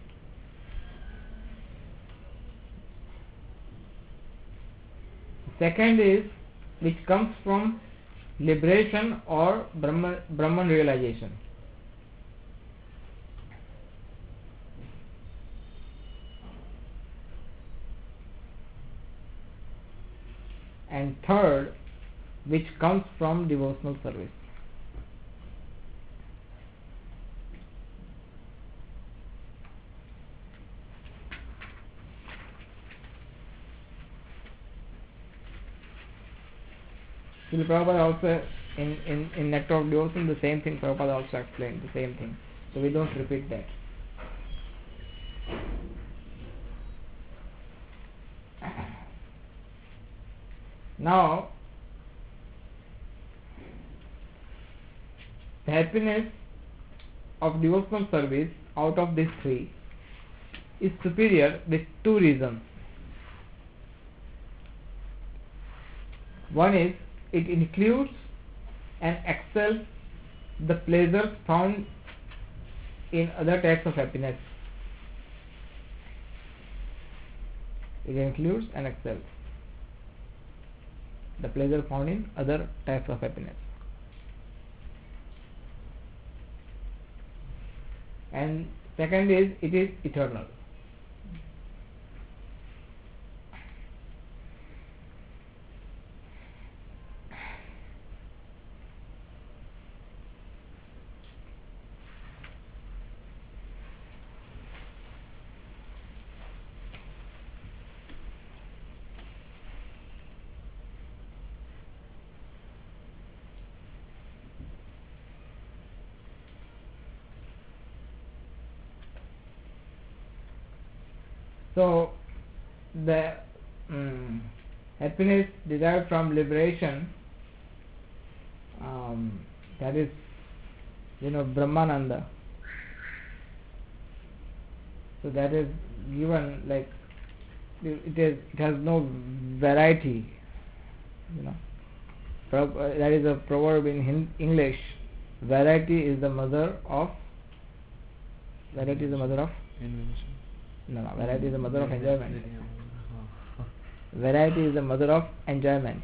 Second is which comes from liberation or Brahman, Brahman realization. And third, which comes from devotional service. Srila Prabhupada also in, in, in Nectar of Devotion, the same thing Prabhupada also explained, the same thing. So we don't repeat that. Now, the happiness of devotional service out of these three is superior with two reasons. One is it includes and excels the pleasures found in other types of happiness. It includes and excels the pleasure found in other types of happiness. And second is it is eternal. So, the um, happiness derived from liberation, um, that is, you know, Brahmananda. So that is given like it is. It has no variety. You know, Pro- uh, that is a proverb in Hin- English. Variety is the mother of. Variety is the mother of. Invention. No, no, variety is the mother of enjoyment. Variety is the mother of enjoyment.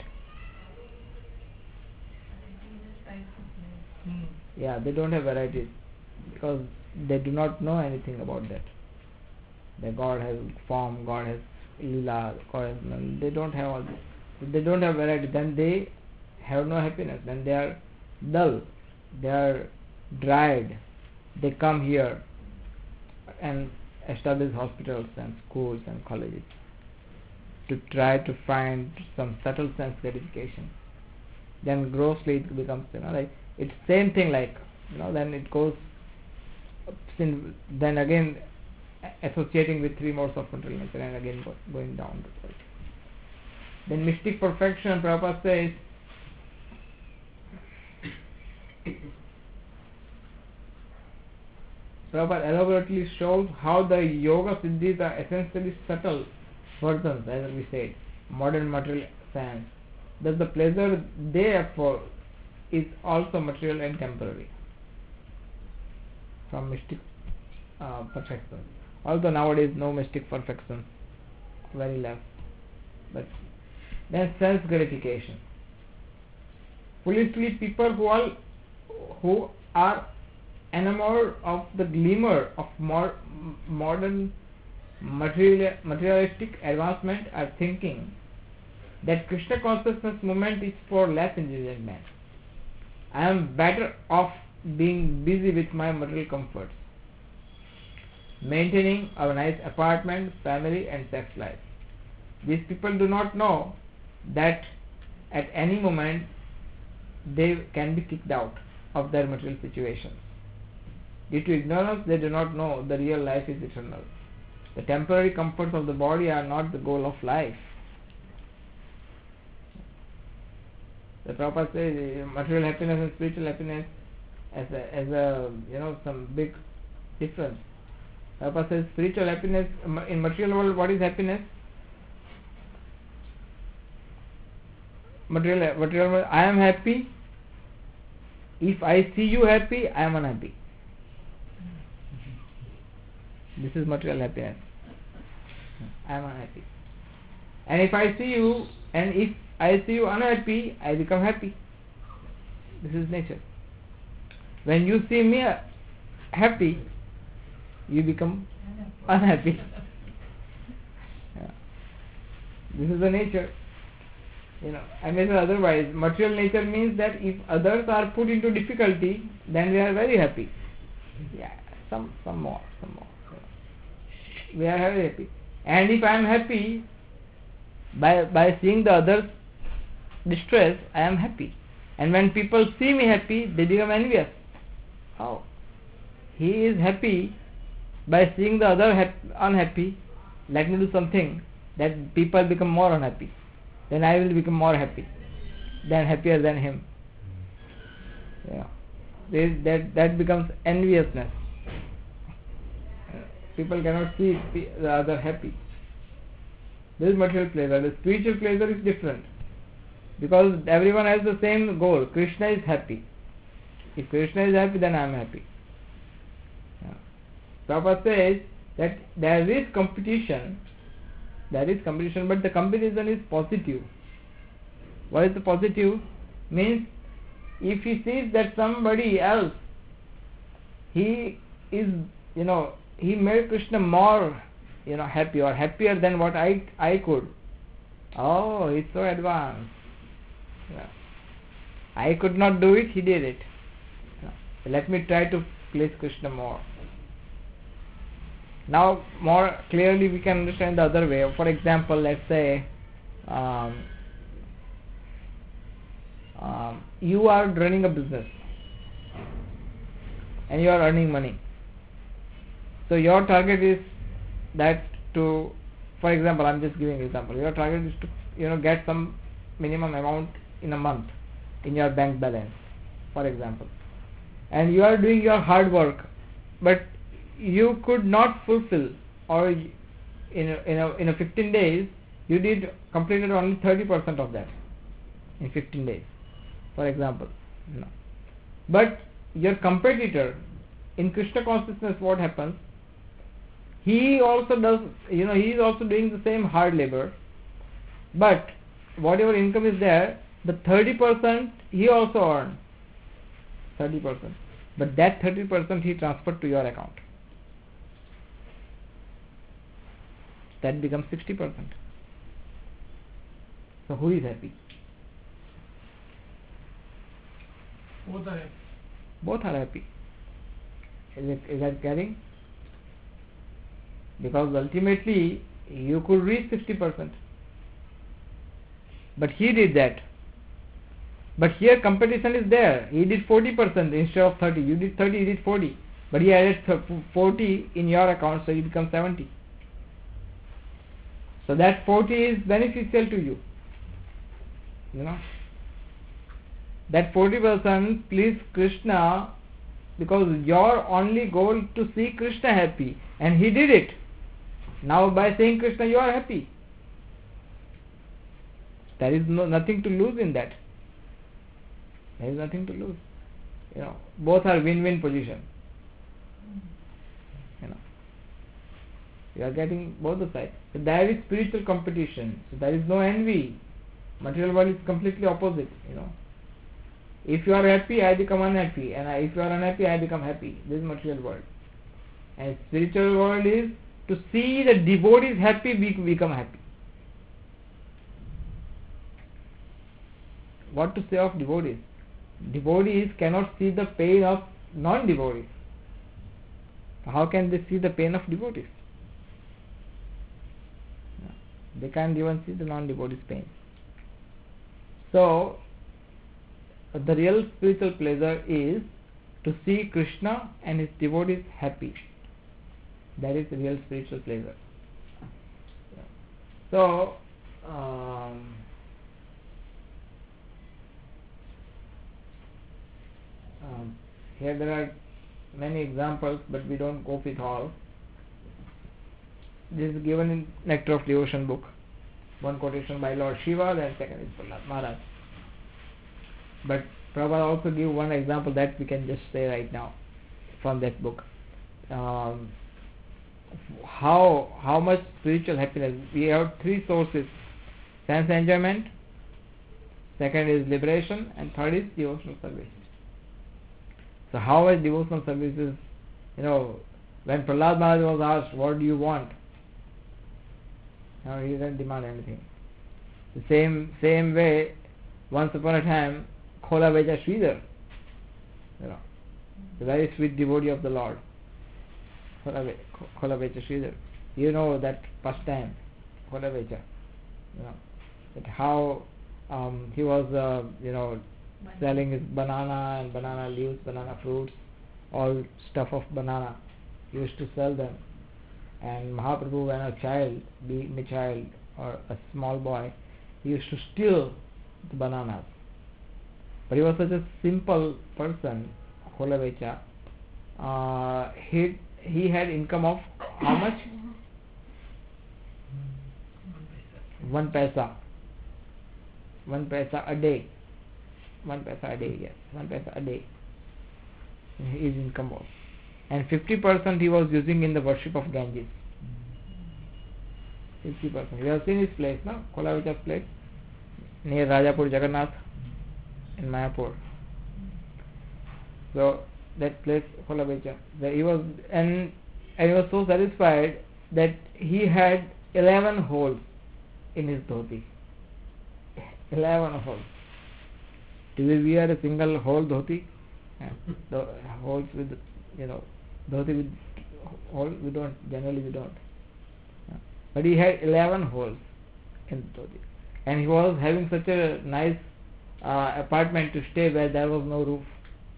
Hmm. Yeah, they don't have varieties because they do not know anything about that. The God has form, God has lila, God has none. They don't have all this. If they don't have variety, then they have no happiness. Then they are dull. They are dried. They come here and establish hospitals and schools and colleges to try to find some subtle sense gratification. Then grossly it becomes, you know, like it's same thing, like, you know, then it goes then again associating with three modes of control nature and again go, going down to quality. Then mystic perfection, Prabhupada says Prabhupada elaborately shows how the yoga siddhis are essentially subtle versions, as we said, modern material science. That the pleasure they afford is also material and temporary from mystic uh, perfection. Although nowadays no mystic perfection, very less. But then sense gratification. Foolishly, people who are who are enamored of the glimmer of more modern material, materialistic advancement are thinking that Krishna consciousness movement is for less intelligent men. I am better off being busy with my material comforts, maintaining a nice apartment, family and sex life. These people do not know that at any moment they can be kicked out of their material situations. Due to ignorance, they do not know the real life is eternal. The temporary comforts of the body are not the goal of life. The Prabhupada says material happiness and spiritual happiness as a, as a you know some big difference. Prabhupada says spiritual happiness in material world. What is happiness? Material material world. I am happy. If I see you happy, I am unhappy. This is material happiness. I am unhappy. And if I see you, and if I see you unhappy, I become happy. This is nature. When you see me happy, you become unhappy. Yeah. This is the nature. You know, I may say otherwise. Material nature means that if others are put into difficulty, then we are very happy. Yeah, some some more, some more. We are very happy. And if I am happy by by seeing the others distress, I am happy. And when people see me happy, they become envious. How? He is happy by seeing the other hap- unhappy. Let me do something that people become more unhappy. Then I will become more happy, then happier than him. Yeah, this, that that becomes enviousness. People cannot see the other happy. This is material pleasure. The spiritual pleasure is different, because everyone has the same goal. Krishna is happy. If Krishna is happy, then I am happy. Yeah. Prabhupada says that there is competition. There is competition, but the competition is positive. What is the positive? Means if he sees that somebody else, he is, you know, he made Krishna more, you know, happy or happier than what I I could. Oh, he's so advanced. Yeah. I could not do it, he did it. Yeah. So let me try to please Krishna more. Now more clearly we can understand the other way. For example, let's say um, um, you are running a business and you are earning money. So your target is that to, for example, I am just giving an example. Your target is to, you know, get some minimum amount in a month in your bank balance, for example. And you are doing your hard work, but you could not fulfill, or in a, in a, in a fifteen days you did completed only thirty percent of that in fifteen days, for example. No. But your competitor in Krishna consciousness, what happens? He also does, you know, he is also doing the same hard labor, but whatever income is there, the thirty percent he also earned, thirty percent, but that thirty percent he transferred to your account. That becomes sixty percent. So who is happy? Both are happy. Both are happy. Is it, is that getting? Because ultimately you could reach sixty percent, but he did that. But here competition is there. He did forty percent instead of thirty. You did thirty, he did forty, but he added forty in your account, so you become seventy. So that forty is beneficial to you. You know, that forty percent please Krishna, because your only goal to see Krishna happy, and he did it. Now by saying Krishna you are happy. There is no nothing to lose in that. There is nothing to lose. You know, both are win-win position. You know, you are getting both the sides. So there is spiritual competition. So there is no envy. Material world is completely opposite. You know, if you are happy, I become unhappy, and I, if you are unhappy, I become happy. This is material world. And spiritual world is to see the devotees happy, we become happy. What to say of devotees? Devotees cannot see the pain of non-devotees. How can they see the pain of devotees? They can't even see the non-devotees' pain. So, the real spiritual pleasure is to see Krishna and his devotees happy. That is the real spiritual pleasure. So, um, um, here there are many examples, but we don't go with all. This is given in Nectar of Devotion book. One quotation by Lord Shiva, then second is Prahlad Maharaj. But Prabhupada also give one example that we can just say right now from that book. Um, how how much spiritual happiness? We have three sources: sense enjoyment, second is liberation, and third is devotional service. So how much devotional services? You know, when Prahlad Maharaj was asked, "What do you want?" No, he didn't demand anything. The same same way, once upon a time, Khola Veja Sridhar, you know, the very sweet devotee of the Lord, Khola Veja Sridhar. You know that pastime, Khola Veja. You know, that how um, he was, uh, you know, selling his banana and banana leaves, banana fruits, all stuff of banana. He used to sell them. And Mahaprabhu, when a child, being a child or a small boy, he used to steal the bananas. But he was such a simple person, Khola Vecha. Uh, he he had income of how much? One paisa. One paisa a day. One paisa a day, yes. One paisa a day. His income was. And fifty percent he was using in the worship of Ganges. fifty percent. You have seen his place, no? Khola Vecha's place near Rajapur Jagannath in Mayapur. So that place, Khola Vecha, he was, and, and he was so satisfied that he had eleven holes in his dhoti. eleven holes. Do we wear a single hole dhoti? Yeah. The holes with, you know, dhoti with hole, we don't, generally we don't. Yeah. But he had eleven holes in the dhoti. And he was having such a nice uh, apartment to stay where there was no roof.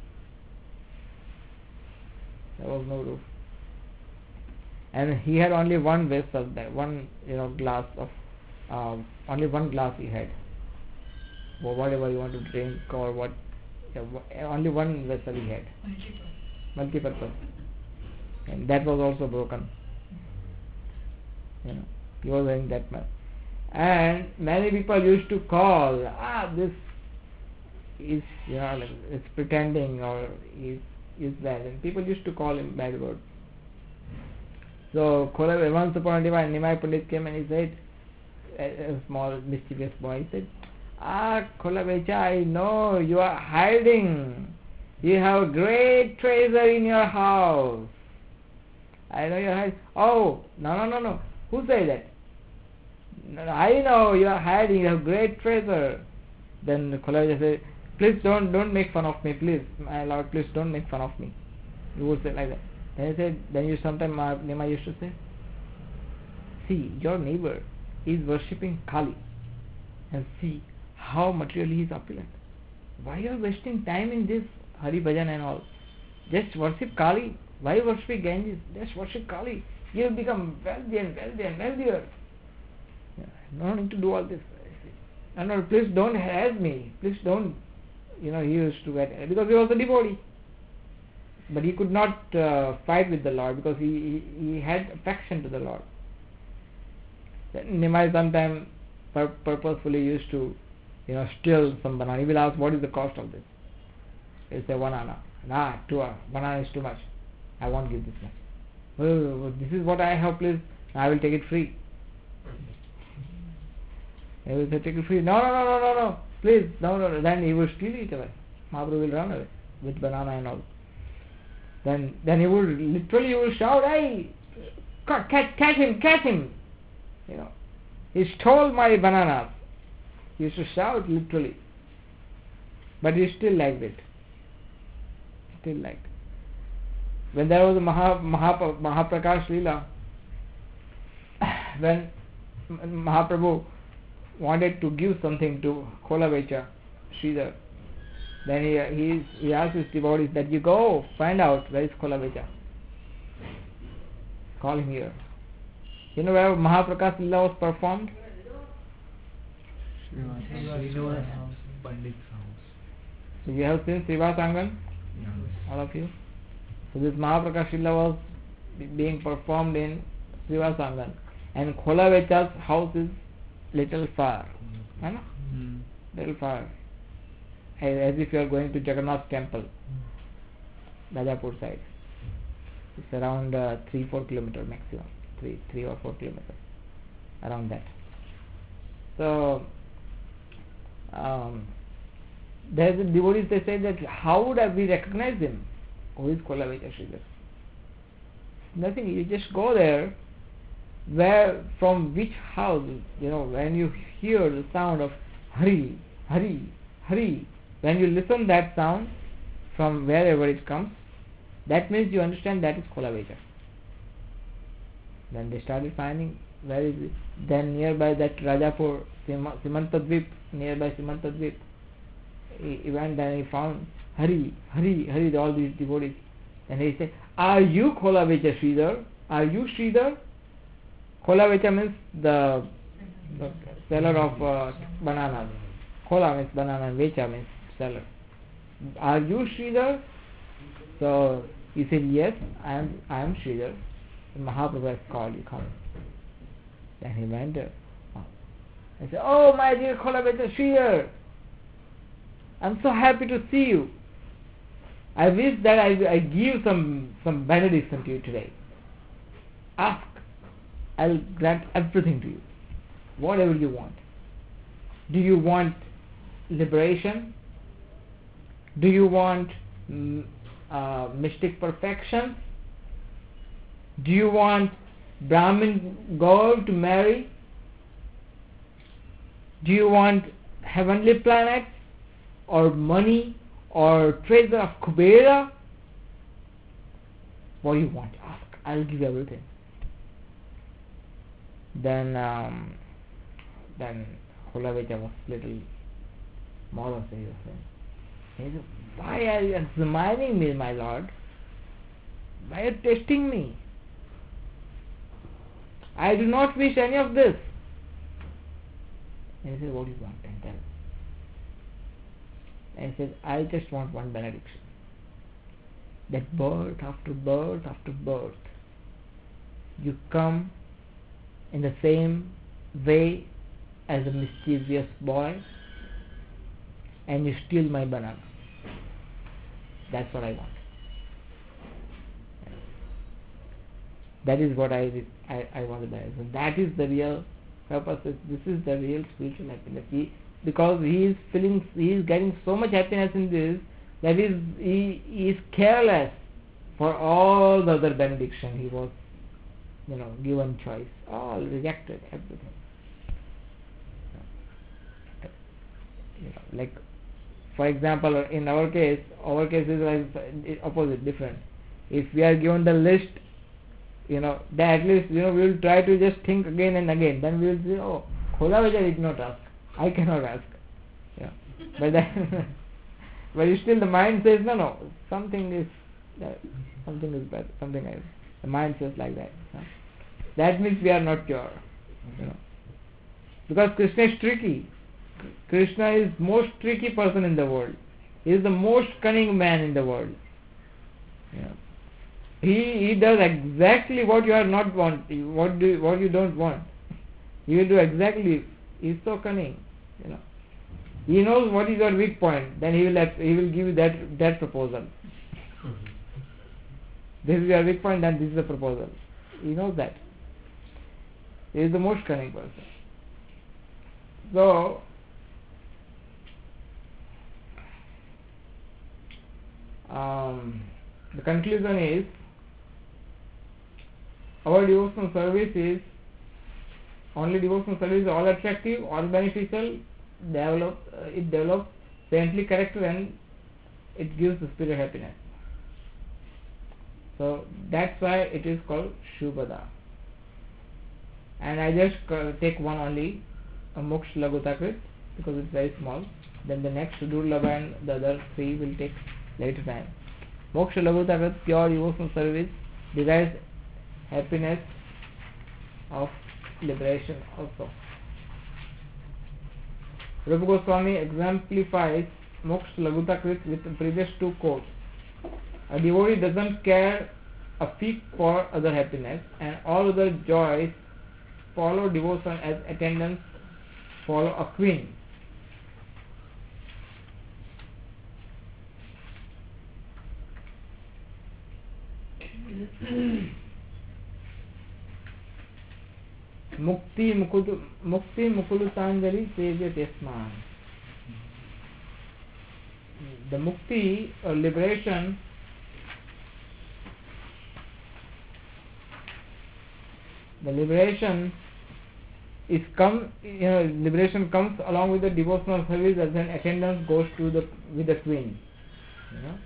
There was no roof. And he had only one vessel there, one, you know, glass of, uh, only one glass he had. Or whatever you want to drink or what, yeah, only one vessel he had. Multi-purpose. And that was also broken. You know, he was having that much. And many people used to call, ah, this is, you know, like, it's pretending or is is bad. And people used to call him bad words. So, Khola, once upon a time, Nimai Pandit came and he said, a, a small mischievous boy, he said, ah, Khola Vecha, I know you are hiding. You have great treasure in your house. I know you are hiding. Oh, no, no, no, no. Who said that? No, no, I know you are hiding. You have great treasure. Then Khola Vecha said, please don't don't make fun of me, please, my Lord, please don't make fun of me. You would say like that. Then he said, then you sometimes Nima used to say, see, your neighbor is worshipping Kali, and see how materially he is opulent. Why you are wasting time in this Hari Bhajan and all? Just worship Kali. Why worship Ganges? Just worship Kali. You will become wealthy and wealthy and wealthier. Yeah, no need to do all this. No, no, please don't harass me. Please don't. You know, he used to get, because he was a devotee. But he could not uh, fight with the Lord because he, he, he had affection to the Lord. Then Nimai sometimes pur- purposefully used to, you know, steal some banana. He will ask, what is the cost of this? He say one anna. Nah, two uh, banana is too much. I won't give this much. Oh, this is what I have, please. I will take it free. He will say, take it free. No, no, no, no, no, no. Please, no, no, no. Then he will steal it away. Mahaprabhu will run away with banana and all. Then, then he will literally he will shout, hey, catch, catch him, catch him. You know, he stole my bananas. He used to shout literally. But he still liked it. Still liked it. When there was a Maha, Maha, Mahaprakash Leela, when Mahaprabhu wanted to give something to Kholavecha, Sridhar, then he, he, he asked his devotees that you go find out where is Kholavecha. Call him here. You know where Mahaprakash Leela was performed? Srinivas Pandit's house. So you have seen Srivas Angan? Yes. All of you? So this Mahaprakash Leela was being performed in Srivas Angan, and Kholavecha's house is little far. Right? Mm. Little far. As, as if you are going to Jagannath temple, Rajapur side. It's around uh, three four kilometer maximum. Three three or four kilometers. Around that. So um, there's a devotees, they say that how would we recognize him? Who is Kholavecha Sridhar? Nothing. You just go there. Where, from which house, you know, when you hear the sound of Hari, Hari, Hari, when you listen that sound from wherever it comes, that means you understand that is Kholavecha. Then they started finding where is it. Then nearby that Rajapur, Simantadvip, nearby Simantadvip, he, he went and he found Hari, Hari, Hari, all these devotees. And he said, are you Kholavecha Sridhar? Are you Sridhar? Kholavecha means the, the seller of uh, bananas. Khola means banana, Vecha means seller. Are you Sridhar? So he said, yes, I am I am Sridhar. Mahaprabhu has called you, come. Then he went there. I said, oh my dear Kholavecha Sridhar, I am so happy to see you. I wish that I, I give some, some benediction to you today. Ask. I will grant everything to you. Whatever you want. Do you want liberation? Do you want mm, uh, mystic perfection? Do you want Brahmin girl to marry? Do you want heavenly planets? Or money? Or treasure of Kubera? What do you want? Ask. I will give you everything. Then, um, then Kholavecha was little more serious. He said, why are you examining me, my lord? Why are you testing me? I do not wish any of this. And he said, what do you want? And tell. And he said, I just want one benediction. That birth after birth after birth, you come in the same way as a mischievous boy and you steal my banana. That's what I want. That is what I I, I want to buy. So that is the real purpose. This is the real spiritual happiness. He, because he is feeling, he is getting so much happiness in this that is he, he is careless for all the other benediction he was, you know, given choice. All rejected, everything. You know, like for example, in our case, our case is like opposite, different. If we are given the list, you know, then at least, you know, we will try to just think again and again. Then we will say, oh, Kholavecha did not ask. I cannot ask. Yeah. But then, but still the mind says, no, no, something is, uh, something is better, something else. The mind says like that. Huh? That means we are not pure. You know. Because Krishna is tricky. Krishna is most tricky person in the world. He is the most cunning man in the world. Yeah. He he does exactly what you are not want, what do what you don't want. He will do exactly. He is so cunning, you know. He knows what is your weak point, then he will act, he will give you that that proposal. This is your weak point, then this is the proposal. He knows that. He is the most cunning person. So um, the conclusion is, our devotional service is only devotional service is all attractive, all beneficial, develop uh, it develops saintly character, and it gives the spirit happiness. So that's why it is called Shubhada. And I just uh, take one only, a Moksha Laghutakrit, because it's very small. Then the next Durlabha and the other three will take later time. Moksha Laghutakrit, pure devotional service, derives happiness of liberation also. Rupa Goswami exemplifies Moksha Laghutakrit with the previous two quotes. A devotee doesn't care a fig for other happiness, and all other joys follow devotion as attendants follow a queen. Mukti Mukulu Mukti Mukulutanjali Sevya Tesman. The Mukti or liberation the liberation is come you know liberation comes along with the devotional service as an attendance goes to the with the queen. You know?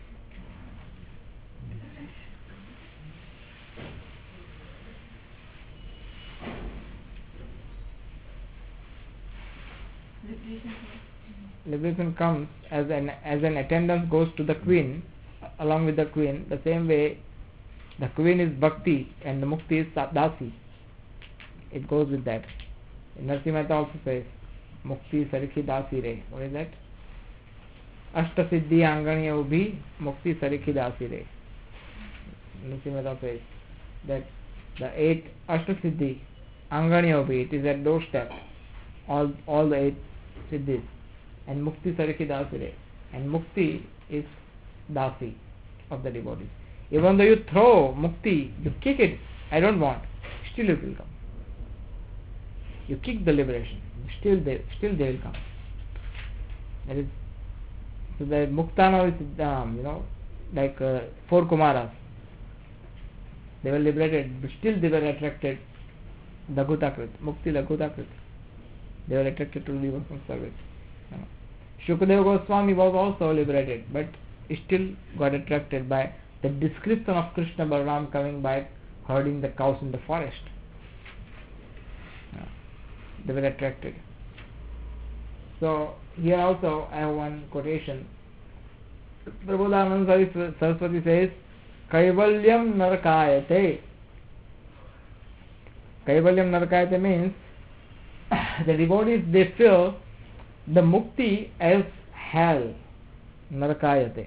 Liberation comes as an as an attendance goes to the queen along with the queen. The same way the queen is bhakti and the mukti is dasi. It goes with that. Narasimha Mehta also says mukti sarikhi dasi re. What is that? Ashta siddhi anganya ubhi mukti sarikhi dasi re. Narasimha Mehta says that the eight ashta siddhi anganya ubhi, it is at doorstep, all all the eight siddhis, and mukti sarikhi dasi re, and mukti is dasi of the devotees. Even though you throw mukti, you kick it, I don't want, still it will come. You kick the liberation, still they still they will come. That is, so the muktana is um, you know like uh, four kumaras. They were liberated, but still they were attracted. Laghutakrit, mukti Laghutakrit. They were attracted to devotional service. You know. Shukadeva Goswami was also liberated, but still got attracted by the description of Krishna Balaram coming by herding the cows in the forest. Yeah. They were attracted. So here also I have one quotation. Prabodhananda Saraswati says, Kaivalyam Narakayate. Kaivalyam Narakayate means the devotees, they feel the mukti as hell. Narakayate.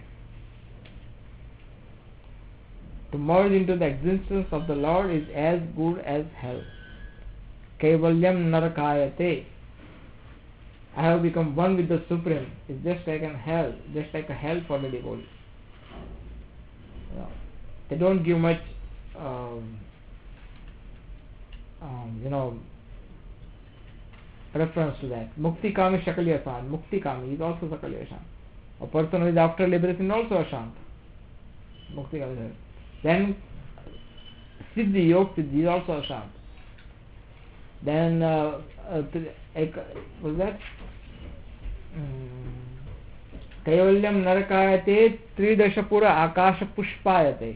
To merge into the existence of the Lord is as good as hell. Kaivalyam Narakayate. I have become one with the Supreme. It's just like a hell, just like a hell for the devotees. You know, they don't give much, um, um, you know, reference to that. Mukti Kami Shakali Asan. Mukti Kami is also Shakali Asan. A person who is after liberation is also Ashant. Mukti Kami. Then Siddhi, Yog Siddhi is also Ashant. Then uh, uh, what was that? Kaivalyam Narakayate Tridashapura Akasha Pushpayate.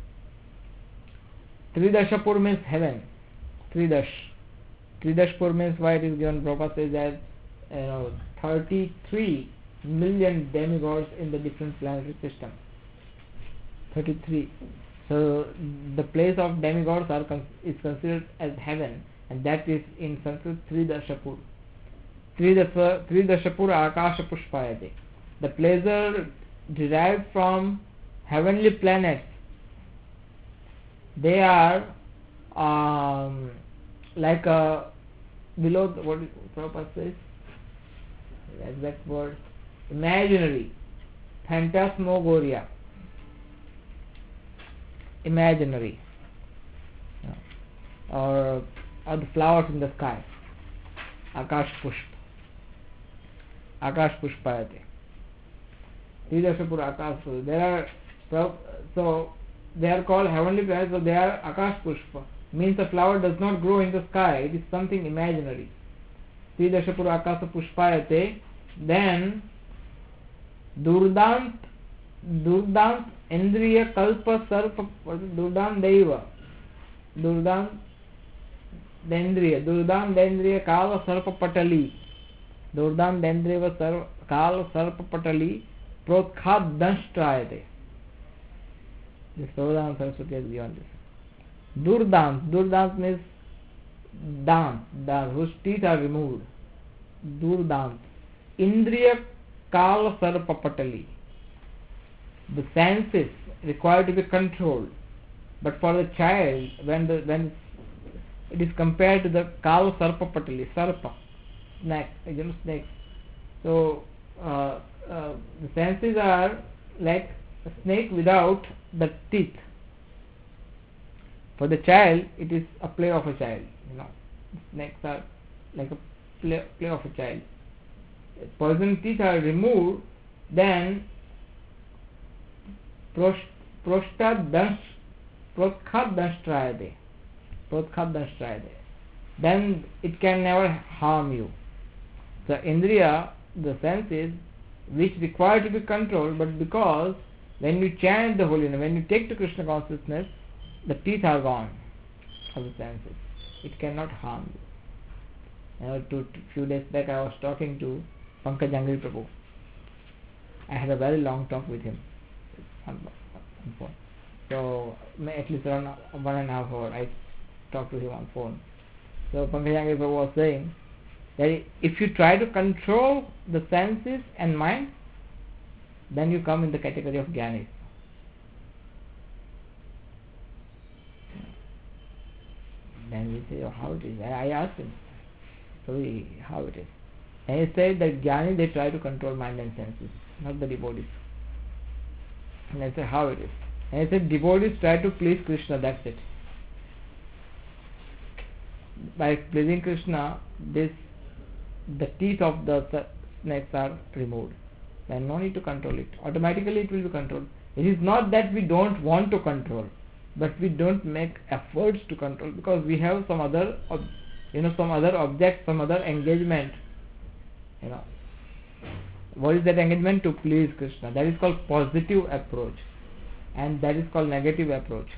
Tridashapur means heaven. Tridash. Tridashpur means why it is given. Prabhupada says that you know thirty-three million demigods in the different planetary system. thirty-three. So the place of demigods are con- is considered as heaven, and that is in Sanskrit Tridashapur. Tridashapur Akasha Pushpayate. The pleasure derived from heavenly planets, they are um, like a below the, what Prabhupada says, the exact word, imaginary, phantasmagoria, imaginary, you know, or, or the flowers in the sky, Akash Pushp, Akash Pushpayate, Tridashapur Akash Pushpa. There are, so, so they are called heavenly planets, so they are Akash Pushpa, means the flower does not grow in the sky, it is something imaginary. Tridashapur Akasa Pushpayate. Then Durdant Durdant Indriya Kalpa Sarpa Durdant Deva Durdant Dendriya Durdant Dendriya Kala Sarpa Patali Durdant Dendriya Kala Sarpa Patali Protkhat Danshtrayate. This Durdant Saraswati has given this. Durdant Durdant means dant, dant, whose teeth are removed. Durdant. Indriya Kala Sarpa Patali. The senses required to be controlled. But for the child, when the when it is compared to the Kala Sarpa Patali, Sarpa, snake, you know, snakes. So uh, uh, the senses are like a snake without the teeth. For the child, it is a play of a child. You know, snakes are like a play, play of a child. If poison teeth are removed, then Proshta Dansh Protkhat Danshtrayade. Protkhat Danshtrayade. Then it can never harm you. The Indriya, the senses, which require to be controlled, but because when you chant the holy name, when you take to Krishna consciousness, the teeth are gone of the senses. It cannot harm you. You know, two, two few days back I was talking to Pankaj Jangri Prabhu. I had a very long talk with him on, on phone. So at least around one and a half hour I talked to him on phone. So Pankaj Jangri Prabhu was saying that if you try to control the senses and mind, then you come in the category of Jnanis. Then we say, oh, how it is? I asked him, so he, how it is? And he said that Jnani, they try to control mind and senses, not the devotees. And I said, how it is? And he said, devotees try to please Krishna, that's it. By pleasing Krishna, this the teeth of the snakes are removed. Then no need to control it. Automatically it will be controlled. It is not that we don't want to control, but we don't make efforts to control because we have some other, you know, some other object, some other engagement. You know, what is that engagement? To please Krishna. That is called positive approach, and that is called negative approach.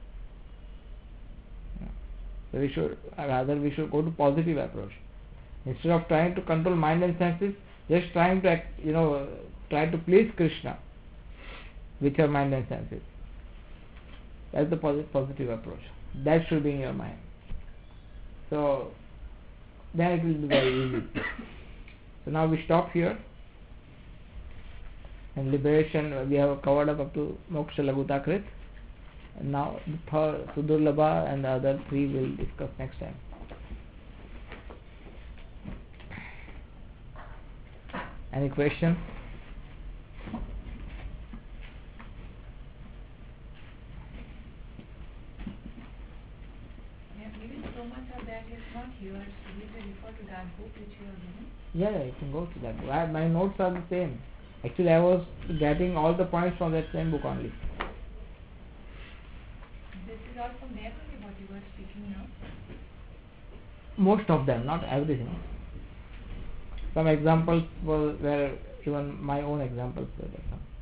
So we should, rather we should go to positive approach. Instead of trying to control mind and senses, just trying to, you know, try to please Krishna with your mind and senses. That's the positive approach. That should be in your mind. So then it will be very easy. So now we stop here. And liberation, we have covered up up to Moksha Lagutakrit. And now the third, Sudurlabha and the other three we'll discuss next time. Any questions? Yeah, given so much of that is not here, so we will refer to that book which you have given. Yeah, yeah, you can go to that book. I, my notes are the same. Actually, I was getting all the points from that same book only. This is all from there only what you were speaking now? Most of them, not everything. Some examples were, were even my own examples were there.